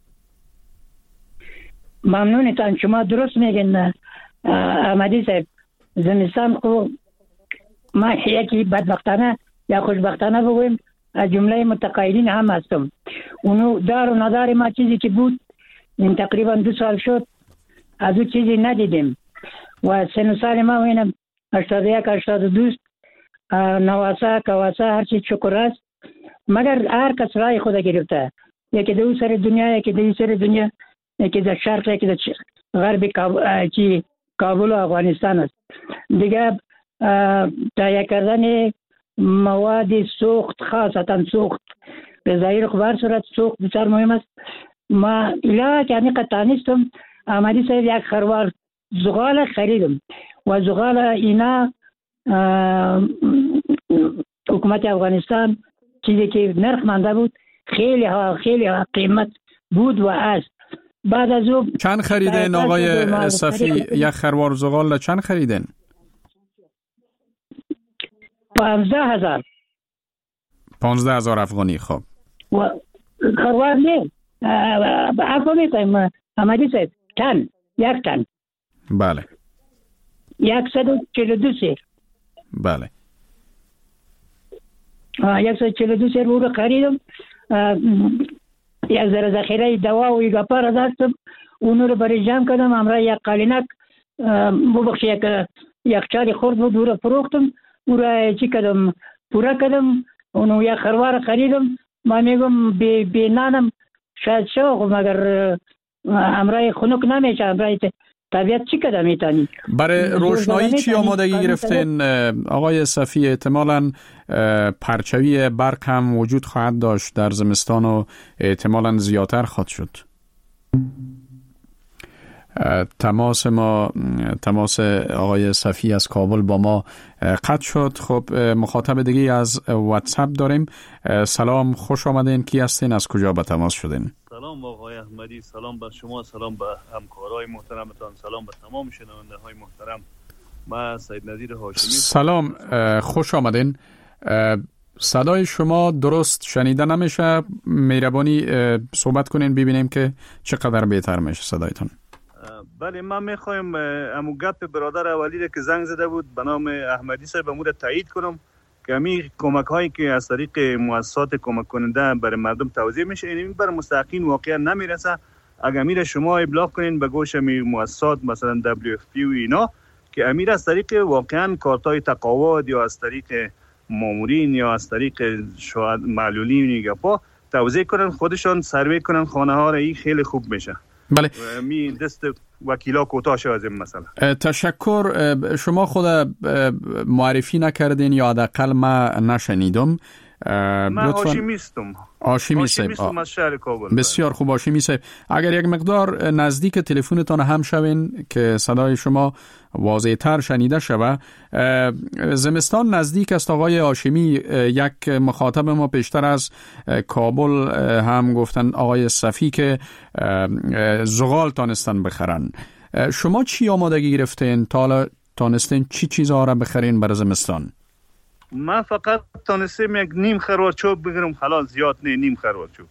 O: ممنونتان، شما درست میگین احمدی صاحب. زمستان خو ما یکی بدبختانه یا خوشبختانه بگویم از جمله متقاعدین هم هستم. اونو دار و ندار ما چیزی که بود این تقریبا دو سال شد از او چیزی ندیدیم و سن سال ما وینم هشتاد و یک هشتاد و دو نواسا کواسا هرچی چکر است، مگر هر کس رای خود گرفته. یکی دو سر دنیا، یکی دو سر دنیا، یکی در شرق، یکی در غرب کابل و افغانستان است. دیگه تهیه کردن مواد سوخت، خاصتا سوخت غذایی رو بر صورت سوخت بسیار مهم است. ما الا که همین قطع نیستم احمدی صاحب یک خروار زغال خریدم و زغال اینا حکومت افغانستان چیزی که نرخ مانده بود خیلی ها خیلی ها قیمت بود و است. بعد از او
H: چند خریدین آقای صفی؟ یک خروار زغال چند خریدین؟
O: پانزده هزار.
H: پانزده هزار افغانی. خب
O: و خروار نه افغان میتونیم احمدی صاحب تن، یک تن.
H: بله.
O: یکصد و چهل و دو سیر.
H: بله.
O: یکصد و چهل و دو سیر رو خریدم. یک ذره ذخیره دوا و یک پار داشتم، اونو رو برای جمع کردم. امرا یک قالینک ببخش یک یک چاری خورد بود رو فروختم، او را چی کردم پورا کردم. اونو یک خروار خریدم. ما میگم بی, بی نانم شاید شو مگر امرای خنک نمیشه. امرای طبیعت چی کده میتونی؟
H: برای روشنایی چی آمادگی گرفتین آقای صفی؟ احتمالاً پرچوی برق هم وجود خواهد داشت در زمستان و احتمالاً زیادتر خواهد شد. تماس ما تماس آقای صفی از کابل با ما قطع شد. خب مخاطب دیگه از واتساپ داریم. سلام، خوش آمدین. کی هستین؟ از کجا به تماس شدین؟
P: سلام آقای احمدی، سلام به شما، سلام به همکارای محترمتان، سلام به تمام شنونده های محترم. من سید نظیر هاشمی.
H: سلام، خوش آمدین. صدای شما درست شنیده نمیشه. مهربانی صحبت کنین ببینیم که چقدر بهتر میشه صدایتون.
P: بله، من میخوایم امو گپ برادر اولی که زنگ زده بود به نام احمدی صاحب امور تایید کنم که همین کمک هایی که از طریق مؤسسات کمک کننده برای مردم توزیع میشه این بر مستحقین واقعا نمیرسه. اگر امیر شما ابلاغ کنین به گوش می مؤسسات مثلا دبلیو اف پی و اینا که امیر از طریق واقعا کارتای تقاعد یا از طریق مامورین یا از طریق شهدا معلولین گپا توزیع کنن، خودشان سروی کنن خانه ها را، این خیلی خوب میشه.
H: بله.
P: می دست وکیلا کوتاه شد از این مسئله.
H: تشکر. شما خود معرفی نکردین یا حداقل ما نشنیدم.
P: من هاشمی هستم.
H: هاشمی صاحب
P: از شهر کابل.
H: بسیار خوب هاشمی صاحب، اگر یک مقدار نزدیک تلفنتان هم شوین که صدای شما واضح تر شنیده شود. زمستان نزدیک است آقای هاشمی. یک مخاطب ما پیشتر از کابل هم گفتن آقای صفی که زغال تانستن بخرن. شما چی آمادگی گرفتین؟ تا تانستین چی چیزها را بخرین برای زمستان؟
P: من فقط تانستم یک نیم خروار چوب بگیرم، خلاص زیاد نه، نیم خروار چوب.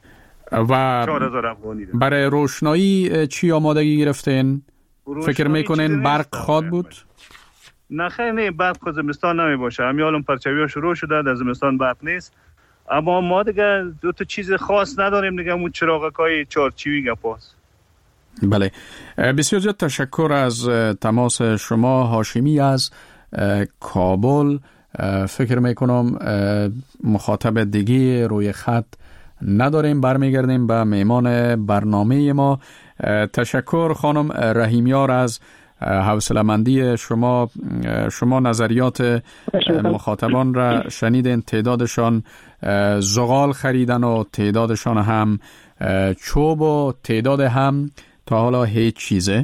H: و برای روشنایی چی آمادگی گرفتین؟ فکر میکنین برق خواد بود؟
P: نه خیلی نه، برق خود زمستان نمی باشه. همیالم پرچوی ها شروع شده، در زمستان برق نیست. اما ما دیگه دو تا چیز خاص نداریم دیگه، اون چراغک های چارچوبی گپاست.
H: بله، بسیار زیاد تشکر از تماس شما هاشمی از کابل. فکر میکنم مخاطب دیگه روی خط نداریم. برمیگردیم به میمان برنامه ما. تشکر خانم رحیمیار از حوصله‌مندی شما. شما نظریات مخاطبان را شنیدین، تعدادشان زغال خریدن و تعدادشان هم چوب و تعداد هم تا حالا هیچ چیزه.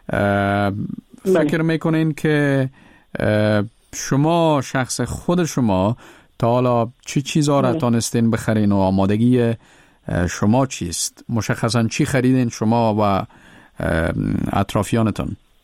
H: فکر میکنین که شما شخص خود شما تا حالا چی چیزا را تانستین بخرین و آمادگی شما چیست؟ مشخصا چی خریدین شما و اطرافیانتون؟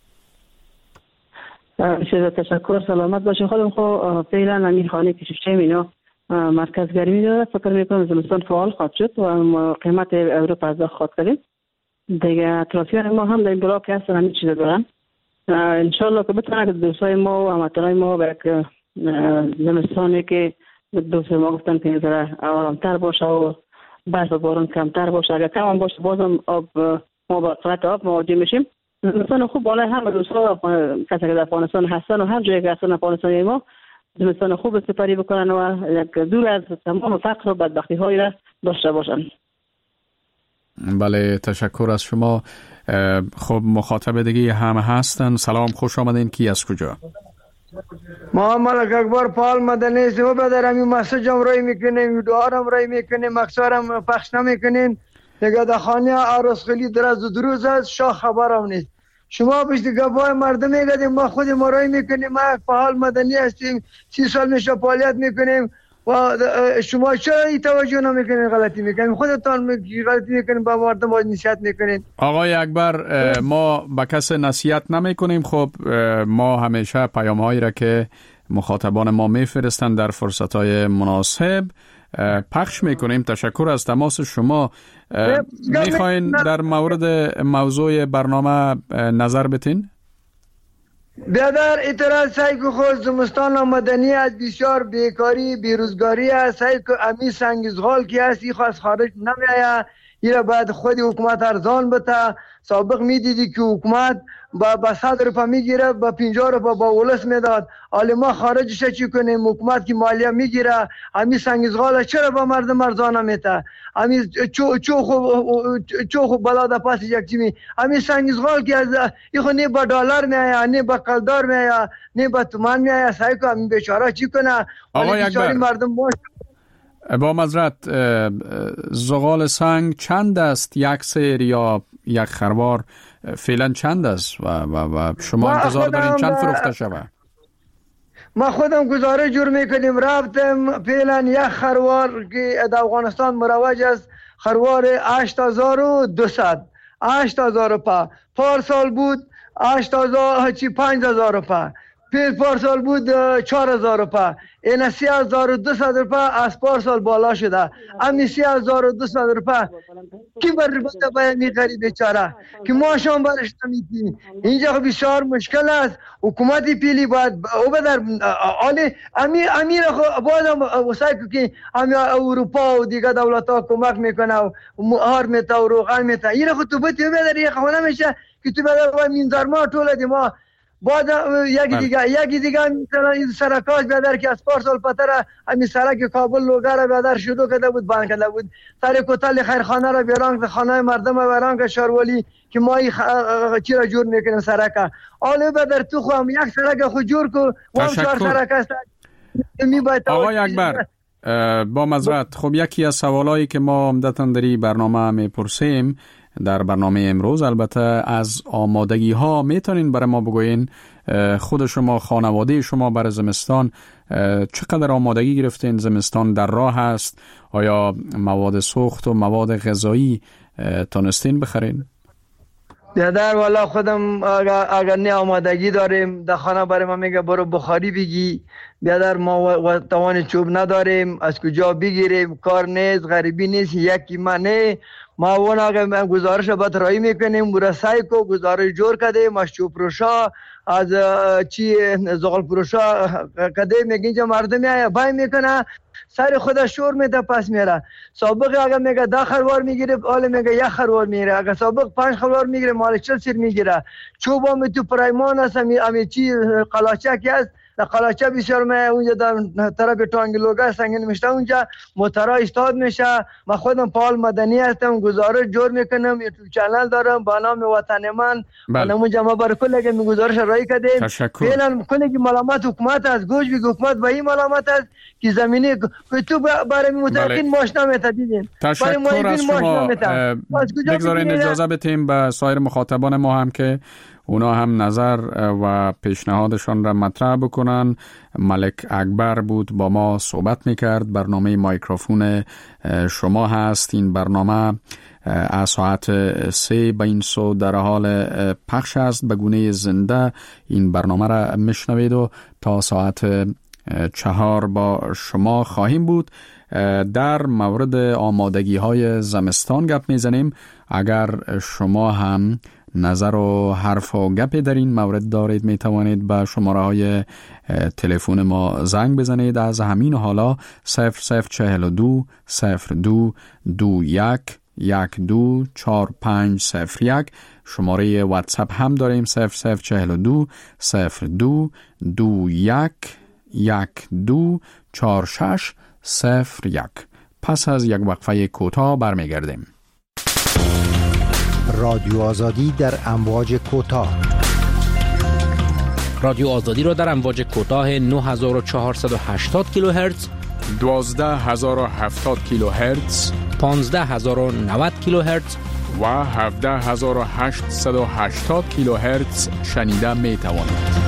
I: بسیار تشکر، سلامت باشین. خودم خو فعلا امیر خانه کشیشه اینا مرکز گرمی داره. فکر میکنم زمستان فعال خواهد شد و قیمت اورو پرداخت خواهد کردیم دیگه. اطرافیان ما هم در این بلاک هستن، همین چیز دارن. انشالله که بتونه که دوستای ما و هموطنای ما به یک زمستانی که دوستای ما گفتن که ذره آرامتر باشه و برف و باران کمتر باشه، اگر کم هم باشه بازم آب ما با قطع آب مواجه میشیم. زمستان خوب بالای همه دوستا کسی که در افغانستان هستن و هر جایی که هستن افغانستانی ما زمستان خوب سپری بکنن و یک دور از تمام فقر و بدبختی هایی را داشته باشن.
H: بله، تشکر از شما. خب مخاطب دیگه هم هستن. سلام، خوش آمدین. کی از کجا؟
Q: ما ملک اکبر پال مدنی سو بدرم. این مسیج هم رای میکنیم، ویدیو هم رای میکنیم، اکثرم پخش نمیکنین دیگه. در خانه عروس خیلی درز و دروز است، شاه خبرم نیست. شما پیش دیگه بای مردم میگدیم، ما خود ما رای میکنیم، ما فعال مدنی هستیم، سی سال میشه فعالیت میکنیم و شما چرا این توجه نمیکنین؟ غلطی میکنین، خودتان غلطی میکنین، با مردم باید نصیحت میکنین.
H: آقای اکبر، ما با کسی نصیحت نمیکنیم. خب ما همیشه پیام هایی را که مخاطبان ما میفرستن در فرصت های مناسب پخش میکنیم. تشکر از تماس شما. میخواین در مورد موضوع برنامه نظر بتین؟
Q: بیادر اعتراض سعی که خود زمستان مدنی از بسیار بیکاری بیروزگاری است. سعی که امی سنگزغال کی است ای خواست خارج نمیایه. ایره باید خود حکومت ارزان بته. سابق میدیدی که حکومت با با صد روپا میگیره، با پنجاه روپا با ولس میداد. حالا ما خارجش چی کنیم؟ حکومت که مالیه میگیره، امی سنگزغال چرا با مردم ارزان نمیته؟ امی چو چو خو چو خو بالا د پاس یک چی می امی سنگزغال که از ایخو نه با دلار میایه، نه با قلدار میایه، نه با تومان میایه. سعی که امی بیچاره چی کنه؟
H: آقای اکبر،
Q: مردم باش
H: با معذرت، زغال سنگ چند است؟ یک سیر یا یک خروار فعلا چند است و, و, و شما انتظار دارین چند فروخته شود؟
Q: ما خودم گزارش جور میکنیم. رفتم فعلا یک خروار که در افغانستان مروج است، خروار هشت هزار و دویست، هشت هزار روپا. پارسال بود هشت هزار چی پنج هزار روپا. پیل پارسال بود چهار هزار روپا. این سی هزار و دویست روپا از پارسال بالا شده. امی سی هزار و دویست روپا کی بر بده باید میخری بیچاره که ما شام برش نمیدیم. اینجا بسیار مشکل است. حکومتی پیلی باید او بدر آلی امی امیر باید وسایل که امی اروپا و دیگه دولت ها کمک میکنه و مهار میتا و روغن میتا. این خود تو بطی بدر یک خونه میشه که تو بدر باید مینزار ما طول دی ما بعد یکی دیگه یکی دیگه مثلا این سرکاش بیادر که از پارسال پتر همین سرک کابل لوگه را بیادر شروع کرده بود، بند کرده بود. سر کتل خیرخانه را بیاران، خانه مردم را بیاران که شاروالی که ما این چی را جور میکنیم سرکه. آله بیادر تو خواهم یک سرک خود جور که وام چهار سرک است.
H: آقای اکبر، با معذرت، خب یکی از سوالایی که ما عمدتاً در این برنامه میپرسیم در برنامه امروز البته از آمادگی ها میتونین برای ما بگوین. خود شما، خانواده شما برای زمستان چقدر آمادگی گرفتین؟ زمستان در راه است؟ آیا مواد سوخت و مواد غذایی تونستین بخرین؟
Q: بیادر والا خودم اگر نه آمادگی داریم در خانه برای ما میگه برو بخاری بگی. بیادر ما توان چوب نداریم، از کجا بگیریم؟ کار نیست، غریبی نیست، یکی ما نه. ما اون اگر گزارش باید رایی میکنیم برسایی کو گزارش جور کردیم از چوب پروشا از چی زغال پروشا کده میگین جا مردم میایه بای میکنه سر خودش شور میده پس میره. سابق اگر میگه ده خروار میگیره حالا میگه یک خروار میگیره. اگر سابق پنج خروار میگیره مال چل سیر میگیره. چوب هم تو پرایمان است، امی چی قلاچک است در قلاچه بسیار می اونجا در طرف تانگلوگا سنگین میشته اونجا موترا استاد میشه. من خودم فعال مدنی هستم، گزارش جور میکنم، یوتیوب چنل دارم با نام وطن من. من اونجا ما بر کل که گزارش رای کردیم. فعلا کلی که ملامت حکومت از گوش بی حکومت به این ملامت است که زمینه که تو برای متقین ماش نمیتدیدین.
H: تشکر از شما. بگذارین اجازه بدیم به سایر مخاطبان ما هم که اونا هم نظر و پیشنهادشان را مطرح بکنن. ملک اکبر بود با ما صحبت میکرد. برنامه مایکروفون شما هست. این برنامه از ساعت سه به این سو در حال پخش است به گونه زنده. این برنامه را میشنوید و تا ساعت چهار با شما خواهیم بود. در مورد آمادگی های زمستان گپ میزنیم. اگر شما هم نظر و حرف و گپی در این مورد دارید می توانید به شماره های تلفن ما زنگ بزنید. از همین حالا صفر صفر چهل و دو صفر دو دو یک یک دو چار پنج صفر یک. شماره واتساپ هم داریم صفر صفر چهل و دو صفر دو دو یک یک دو چار شش صفر یک. پس از یک وقفه کوتاه برمیگردیم.
R: رادیو آزادی در امواج کوتاه.
B: رادیو آزادی را در امواج کوتاه نه هزار و چهارصد و هشتاد کیلوهرتز،
H: دوازده هزار و هفتاد کیلوهرتز،
B: پانزده هزار و نود کیلوهرتز
H: و هفده هزار و هشتصد و هشتاد کیلوهرتز شنیده می توانید.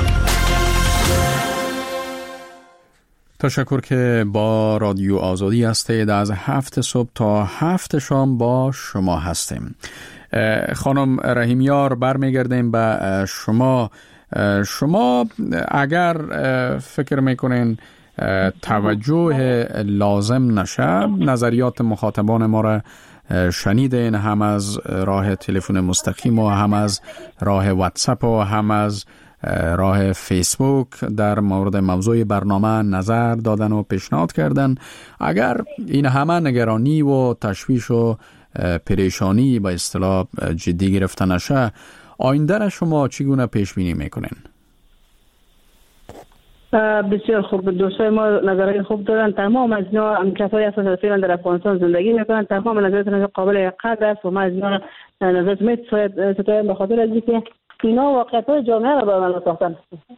H: تشکر که با رادیو آزادی هستید. از هفت صبح تا هفت شام با شما هستیم. خانم رحیمیار برمیگردیم به شما. شما اگر فکر میکنین توجه لازم نشه، نظریات مخاطبان ما را شنیدین، هم از راه تلفن مستقیم و هم از راه واتساپ و هم از راه فیسبوک در مورد موضوع برنامه نظر دادن و پیشنهاد کردن. اگر این همه نگرانی و تشویش و پریشانی به اصطلاح جدی گرفته نشه، آینده را شما چگونه پیش بینی میکنین؟
I: بسیار خوب. دوستای ما نظرهای خوب دارن. تمام از اینا هم کسایی هستن که فعلا در افغانستان زندگی میکنن. تمام نظرات قابل قدر است و ما از اینا نظرات میتونیم به خاطر از اینکه اینا واقعیت جامعه را به من ساختن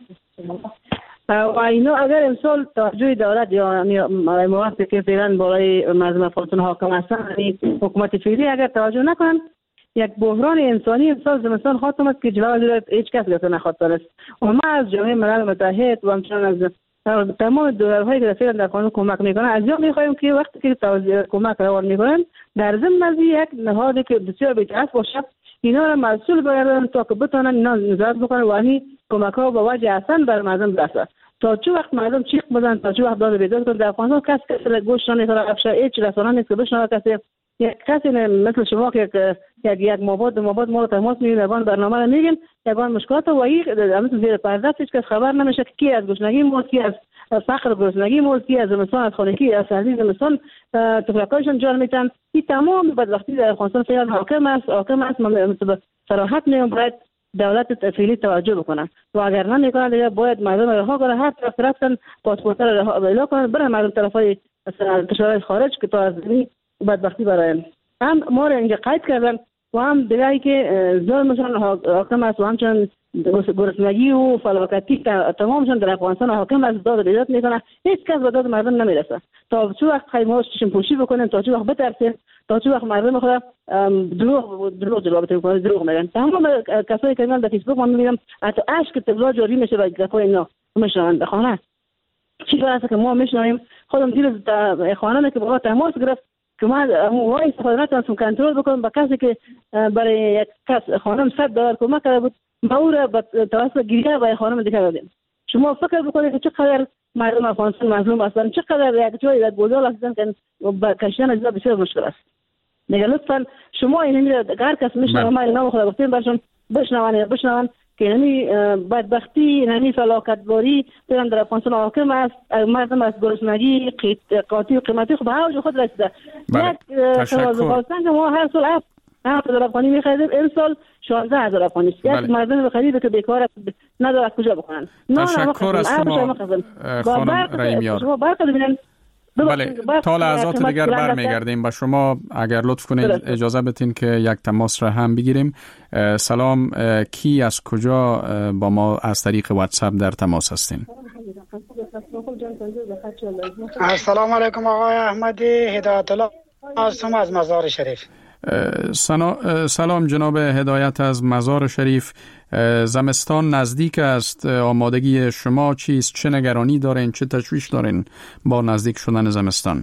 I: و اینا اگر امسال توجه دولت یا موقعی که فعلا بالای مردم افغانستان حاکم هستن، حکومت فعلی اگر توجه نکنن، یک بحران انسانی امسال زمستان خاتم است که جلوی هیچ کس گرفته نخواهد است. و ما از جامعه ملل متحد و همچنین از تمام دولت‌هایی که فعلا در قانون کمک میکنن از جا میخواهیم که وقتی که توزیع کمک روان میکنن در ضمن از یک نهادی که بسیار بی‌طرف باشه اینا را مسئول بگردن تا که بتونن اینا نظارت بکنن و این کمک ها به وجه اصلا بر مردم برسه. تا چه وقت مردم چیخ بزنن، تا چه وقت داد بیداد کنن. در افغانستان کس کسی گوش نمیکنه، افشار هیچ رسانه نیست که بشنوه کسی. یک کسی مثل شما که یک یک ماباد ماباد ما رو تماس میگیرن، یگان برنامه رو میگن، یگان مشکلات و این مثل زیر پرده هیچ کس خبر نمیشه که کی از گشنگی مرد، کی از فقر گرسنگی مرد، کی از زمستان از خانگی از سردی زمستان تفرقه‌شون جان میتن. این تمام بدبختی در افغانستان فعلا حاکم است. حاکم است مثل صراحت میگم باید دولت فعلی توجه بکنن و اگر نمیکنن دیگه باید مردم رها کنن، هر طرف رفتن پاسپورت رو اعلام کنن، برن مردم طرفای کشورهای خارج که تا از این بدبختی براین. هم ما رو اینجا قید کردن و هم دیگه که ظلمشان حاکم است و همچنین گرسنگی و فلاکتی تمامشان در افغانستان حاکم است. داد بیداد میکنه، هیچ کس به داد مردم نمیرسه. تا چه وقت خیمه چشم پوشی بکنن، تا چه وقت بترسین، تا چه وقت مردم خود دروغ دروغ جلوه بکنن، دروغ میگن. تمام کسایی که من در فیسبوک من میبینم حتی اشک طفلا جاری میشه و گفای اینا میشنن به خانه. چی واسه که ما میشنیم خودم دیر خانه که با تماس گرفت که من وای استفاده نتونستم کنترل بکنم با کسی که برای یک کس خانم صد دلار کمک کرده بود، ما او را به توسط گریه برای خانم دیگه دادیم. شما فکر بکنید که چقدر مردم افغانستان مظلوم هستند، چقدر یک جایی در گودال هستند که با کشیدن از بسیار مشکل است. دیگه لطفا شما این هر کس میشنوه ما اینا خدا گفتیم برشون بشنون بشنون که یعنی بدبختی، یعنی فلاکتباری در افغانستان حاکم است. مردم از گرسنگی قاطی و قیمتی خب هاوج خود رسیده. یک سوال خواستن که ما هر سال هفت هزار افغانی می‌خریم، این سال شانزده هزار افغانی است. یک مردم بخرید که بیکار نداره کجا بخونن.
H: تشکر از شما خانم رحیمیار. بله، تا لحظات دیگر برمیگردیم به شما. اگر لطف کنید اجازه بدین که یک تماس را هم بگیریم. سلام، کی از کجا با ما از طریق واتساپ در تماس هستین؟
S: السلام علیکم آقای احمدی، هدایت الله هستم از مزار شریف.
H: سلام جناب هدایت از مزار شریف. زمستان نزدیک است، آمادگی شما چیست؟ چه نگرانی دارین؟ چه تشویش دارین با نزدیک شدن زمستان؟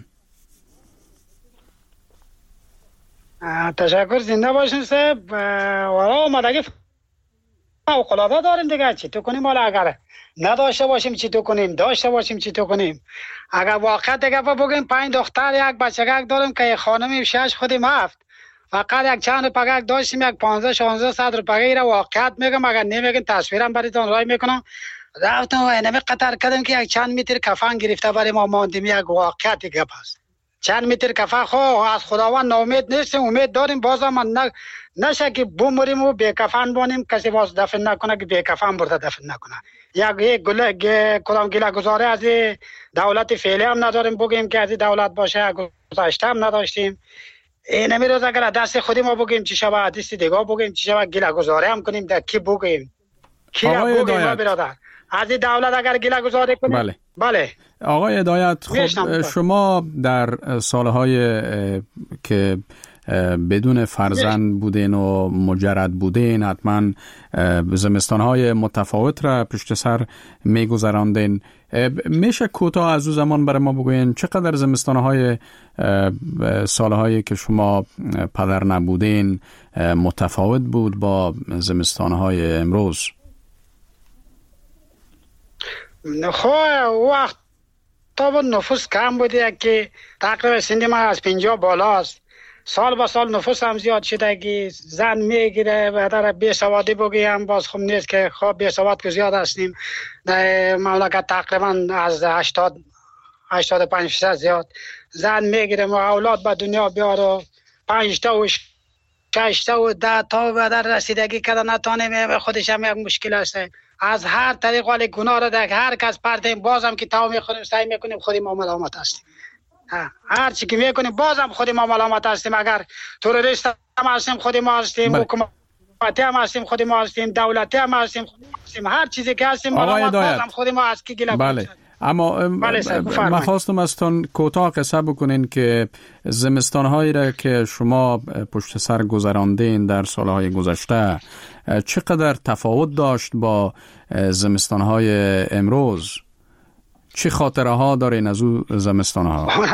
S: تشکر، زنده باشین صاحب. والا آمادگی فوق‌العاده داریم دیگه. چی تو کنیم؟ حالا اگر نداشته باشیم چی تو کنیم، داشته باشیم چی تو کنیم. اگر واقعا دیگه بگیم پنج دختر یک بچگک داریم که خانمی شش خودیم هفت، فقط یک چند پگک داشتیم، یک پانزده شانزده صد روپیه را واقعیت میگم. اگر نمیگین تصویرم براتون رای میکنم. رفتم و اینمی قطر کردم که یک چند متر کفن گرفته برای ما ماندیم. یک واقعیت گپ است. چند متر کفن خو از خداوند ناامید نیستیم، امید داریم بازم من نشه که بمریم و بی کفن بانیم، کسی باز دفن نکنه که بی کفن برده دفن نکنه. یک گله کدام گله گزاره از دولت فعلی هم نداریم بگیم که از دولت باشه، گذشته هم نداشتیم. این میروز اگر دست خودی ما بگیم چی شبه، دست دیگه بگیم چی شبه، گله گذاره هم کنیم در کی بگیم کی را بگیم ما برادر. از دولت اگر گله گذاره کنیم.
H: بله
S: بله
H: آقای هدایت، خب شما در سالهای که بدون فرزند بودین و مجرد بودین حتما زمستانهای متفاوت را پشت سر میگذراندین. میشه کوتاه از او زمان برای ما بگوین چقدر زمستانهای سالهایی که شما پدر نبودین متفاوت بود با زمستانهای امروز؟
S: خب وقت تا بود نفوس کم بوده که تقریبا سن ما از پنجاه بالاست. سال با سال نفوس هم زیاد شده که زن میگیره. بهتر بی سوادی بگیم باز خوب نیست که خب بی سواد که زیاد هستیم در مملکت. تقریبا از هشتاد هشتاد و پنج فیصد زیاد زن میگیره و اولاد به دنیا بیاره. پنج تا و شش تا و ده تا به در رسیدگی کردن نتانیم، خودش هم یک مشکل است. از هر طریق ولی گناه را در هر کس پردیم بازم که تاو میخوریم سعی میکنیم خودی ما ملامت هستیم. هر چی که میکنیم بازم خودی ما ملامت هستیم. اگر تروریست هم هستیم خودی ما هستیم، حکومتی هم هستیم خودی ما هستیم، دولتی هم هستیم خودی ما هستیم، هر چیزی که هستیم ملامت بازم خودی ما هست که گله.
H: بله اما من خواستم ازتون کوتاه قصه بکنین که زمستانهایی را که شما پشت سر گذراندین در سالهای گذشته چقدر تفاوت داشت با زمستانهای امروز؟ چه خاطره ها دارین از او زمستان ها؟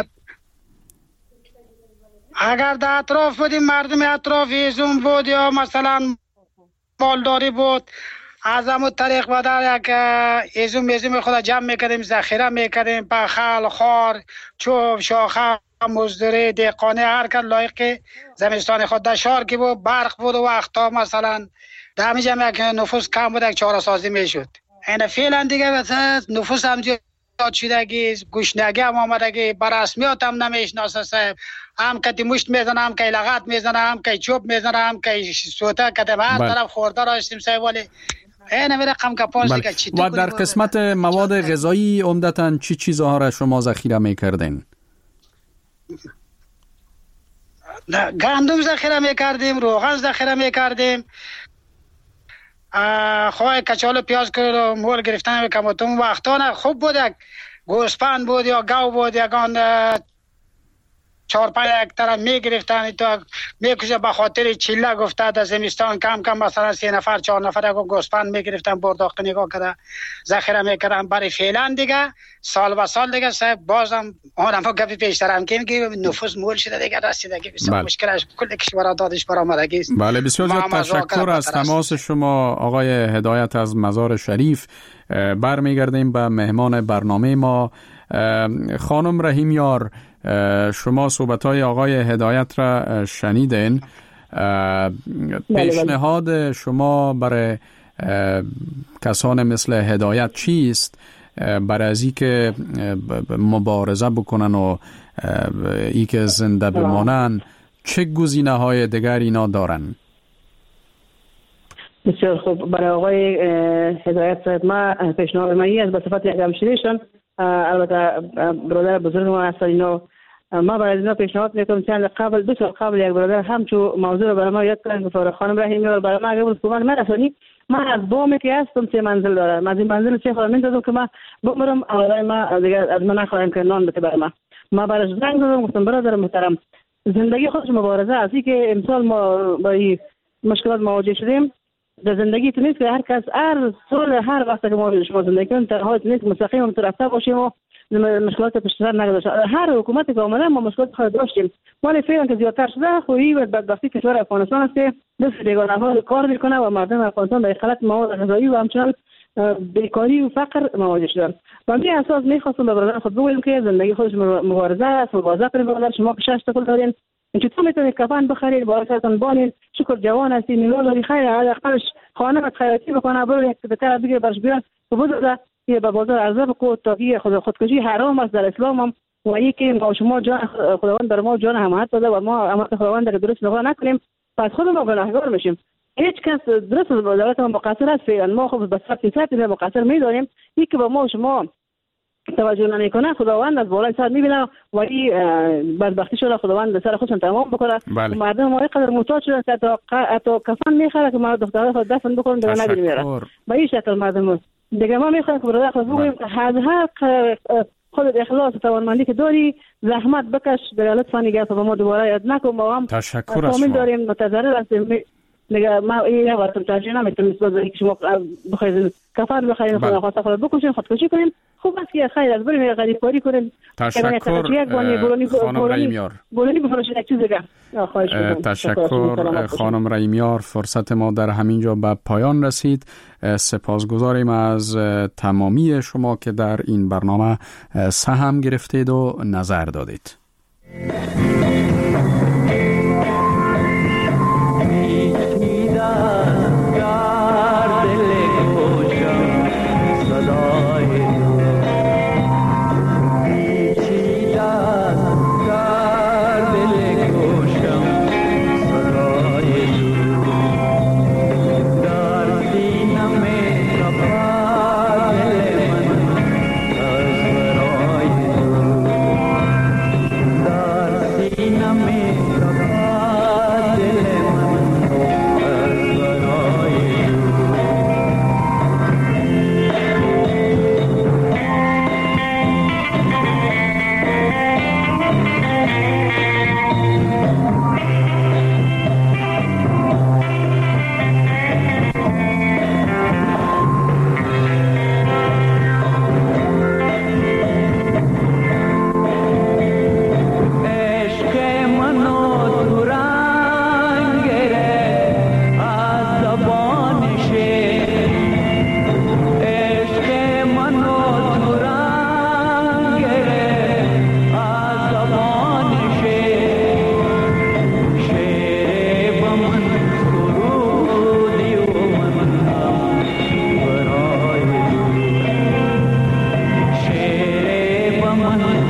S: اگر در اطراف بودیم مردم اطراف ایزون بود یا مثلا مالداری بود، از همون طریق بدر یک ایزون میزون خود جمع میکردیم، ذخیره میکردیم، پخل، خار، چوب، شاخه، مزدوری، دیقانه، هر کس لایق زمستان خود. در شهر که بود برق بود و وقتا مثلا در همین جمع یک نفوس کم بود، یک چاره سازی میشد. این فعلا دیگه نفوس هم شدگی، گوشنگی هم آمدگی، بر رسمیات هم نمیشناسه. هم که مشت میزنه، هم که لغت میزنه، هم که چوب میزنه، هم که سوته کده هر طرف خورده راشتیم سه ولی این می رقم که پاس دیگه چی.
H: و در قسمت مواد غذایی عمدتاً چی چیزها را شما ذخیره میکردین؟
S: گندم ذخیره میکردیم، روغن ذخیره میکردیم، خواه کچال پیاز که مول گرفتن میکنم. تو وقتانه خوب بود، یک گوسفند بود یا گاو بود، یکان چهار پنج یک طرف میگرفتن تو میکشه به خاطر چیله گفته در زمستان کم کم مثلا سه نفر چهار نفر یک گوسفند میگرفتن برداخت نگاه کرده ذخیره میکردن. برای فعلا دیگه سال و سال دیگه صاحب بازم اونم گپی پیشتر هم که نفوس مول شده دیگه رسیدگی بسیار مشکلش کل کشورها دادش برآمدگی است.
H: بله بسیار زیاد تشکر از تماس شما آقای هدایت از مزار شریف. برمیگردیم به مهمان برنامه ما خانم رحیمیار. شما صحبت‌های آقای هدایت را شنیدین. پیشنهاد شما برای کسان مثل هدایت چیست برای از این که مبارزه بکنن و ای که زنده بمانن؟ چه گزینه‌های دیگر اینا دارن؟
I: بسیار خوب. برای آقای هدایت صاحب ما پیشنهاد مایی است به صفت یک همشیرشان، البته برادر بزرگ ما هستن اینا، ما برای اینا پیشنهاد میکنم چند قبل دو سال قبل یک برادر همچو موضوع رو برای ما یاد کردن که خانم رحیمی رو برای ما اگه بود کمک نرسانی، من از بامی که هستم سه منزل دارم، از این منزل سه خواهم میدادم که ما بمرم اولای ما دیگر از من نخواهیم که نان بده برای ما. ما برای زنگ دادم گفتم برادر محترم زندگی خودش مبارزه است که امسال ما با این مشکلات مواجه شدیم، در زندگی تو نیست که هر کس هر سال هر وقت که ما شما زندگی کنیم تنها نیست مستقیم تو رفته باشیم و مشکلات پشت سر نگذاشته. هر حکومتی که اومده ما مشکلات خود داشتیم، ولی فعلا که زیادتر شده خویی و بدبختی کشور افغانستان است که دست بیگانه ها کار میکنه و مردم افغانستان به خلط مواد غذایی و همچنان بیکاری و فقر مواجه شدن. و به اساس میخواستم به برادر خود بگویم که زندگی خودش مبارزه است، مبارزه کنید برادر. شما که شش تا کل دارین، چطور میتونید کفن بخرید، باعثتون بانید، شکر جوان هستید، میلیون داری خیر، حداقلش خانه خیاطی بکنه، برو یک بهتر بگیر برش بیاد و بذاره که به بازار عرضه بکنه تا که خود خودکشی حرام است در اسلام هم، و اینکه ما شما جان خداوند بر ما جان امانت داده و ما امانت خداوند که درست نگاه نکنیم پس خود ما گناهکار میشیم. هیچ کس درست دولت ما مقصر است، فعلا ما خود به صد درصد مقصر میدانیم. این که به ما شما توجه نمیکنه خداوند از بالای سر میبینه و این بدبختی شده خداوند به سر خودشون تمام بکنه. بله. مردم ما اینقدر محتاج شده که حتی کفن میخره که ما دخترها خود دفن بکنن دیگه نداری میره. به این شکل مردم دیگه ما میخوایم که برادر خود بگوییم که هر هر خودت اخلاص و توانمندی که داری زحمت بکش، در لطفا نگاه به ما دوباره یاد نکن. ما هم
H: تشکر از
I: شما داریم متضرر هستیم. نگاه ما این وقت ترجیح نمیتونیم که شما بخواید کفن بخرید خود خواست خود بکشین خودکشی کنین. خوب است که خیر از بریم غریب کاری کنین.
H: تشکر خانم رحیمیار.
I: بولونی بفروشید یک چیز دیگه.
H: تشکر خانم رحیمیار. فرصت ما در همینجا به پایان رسید. سپاسگزاریم از تمامی شما که در این برنامه سهم گرفتید و نظر دادید.
T: One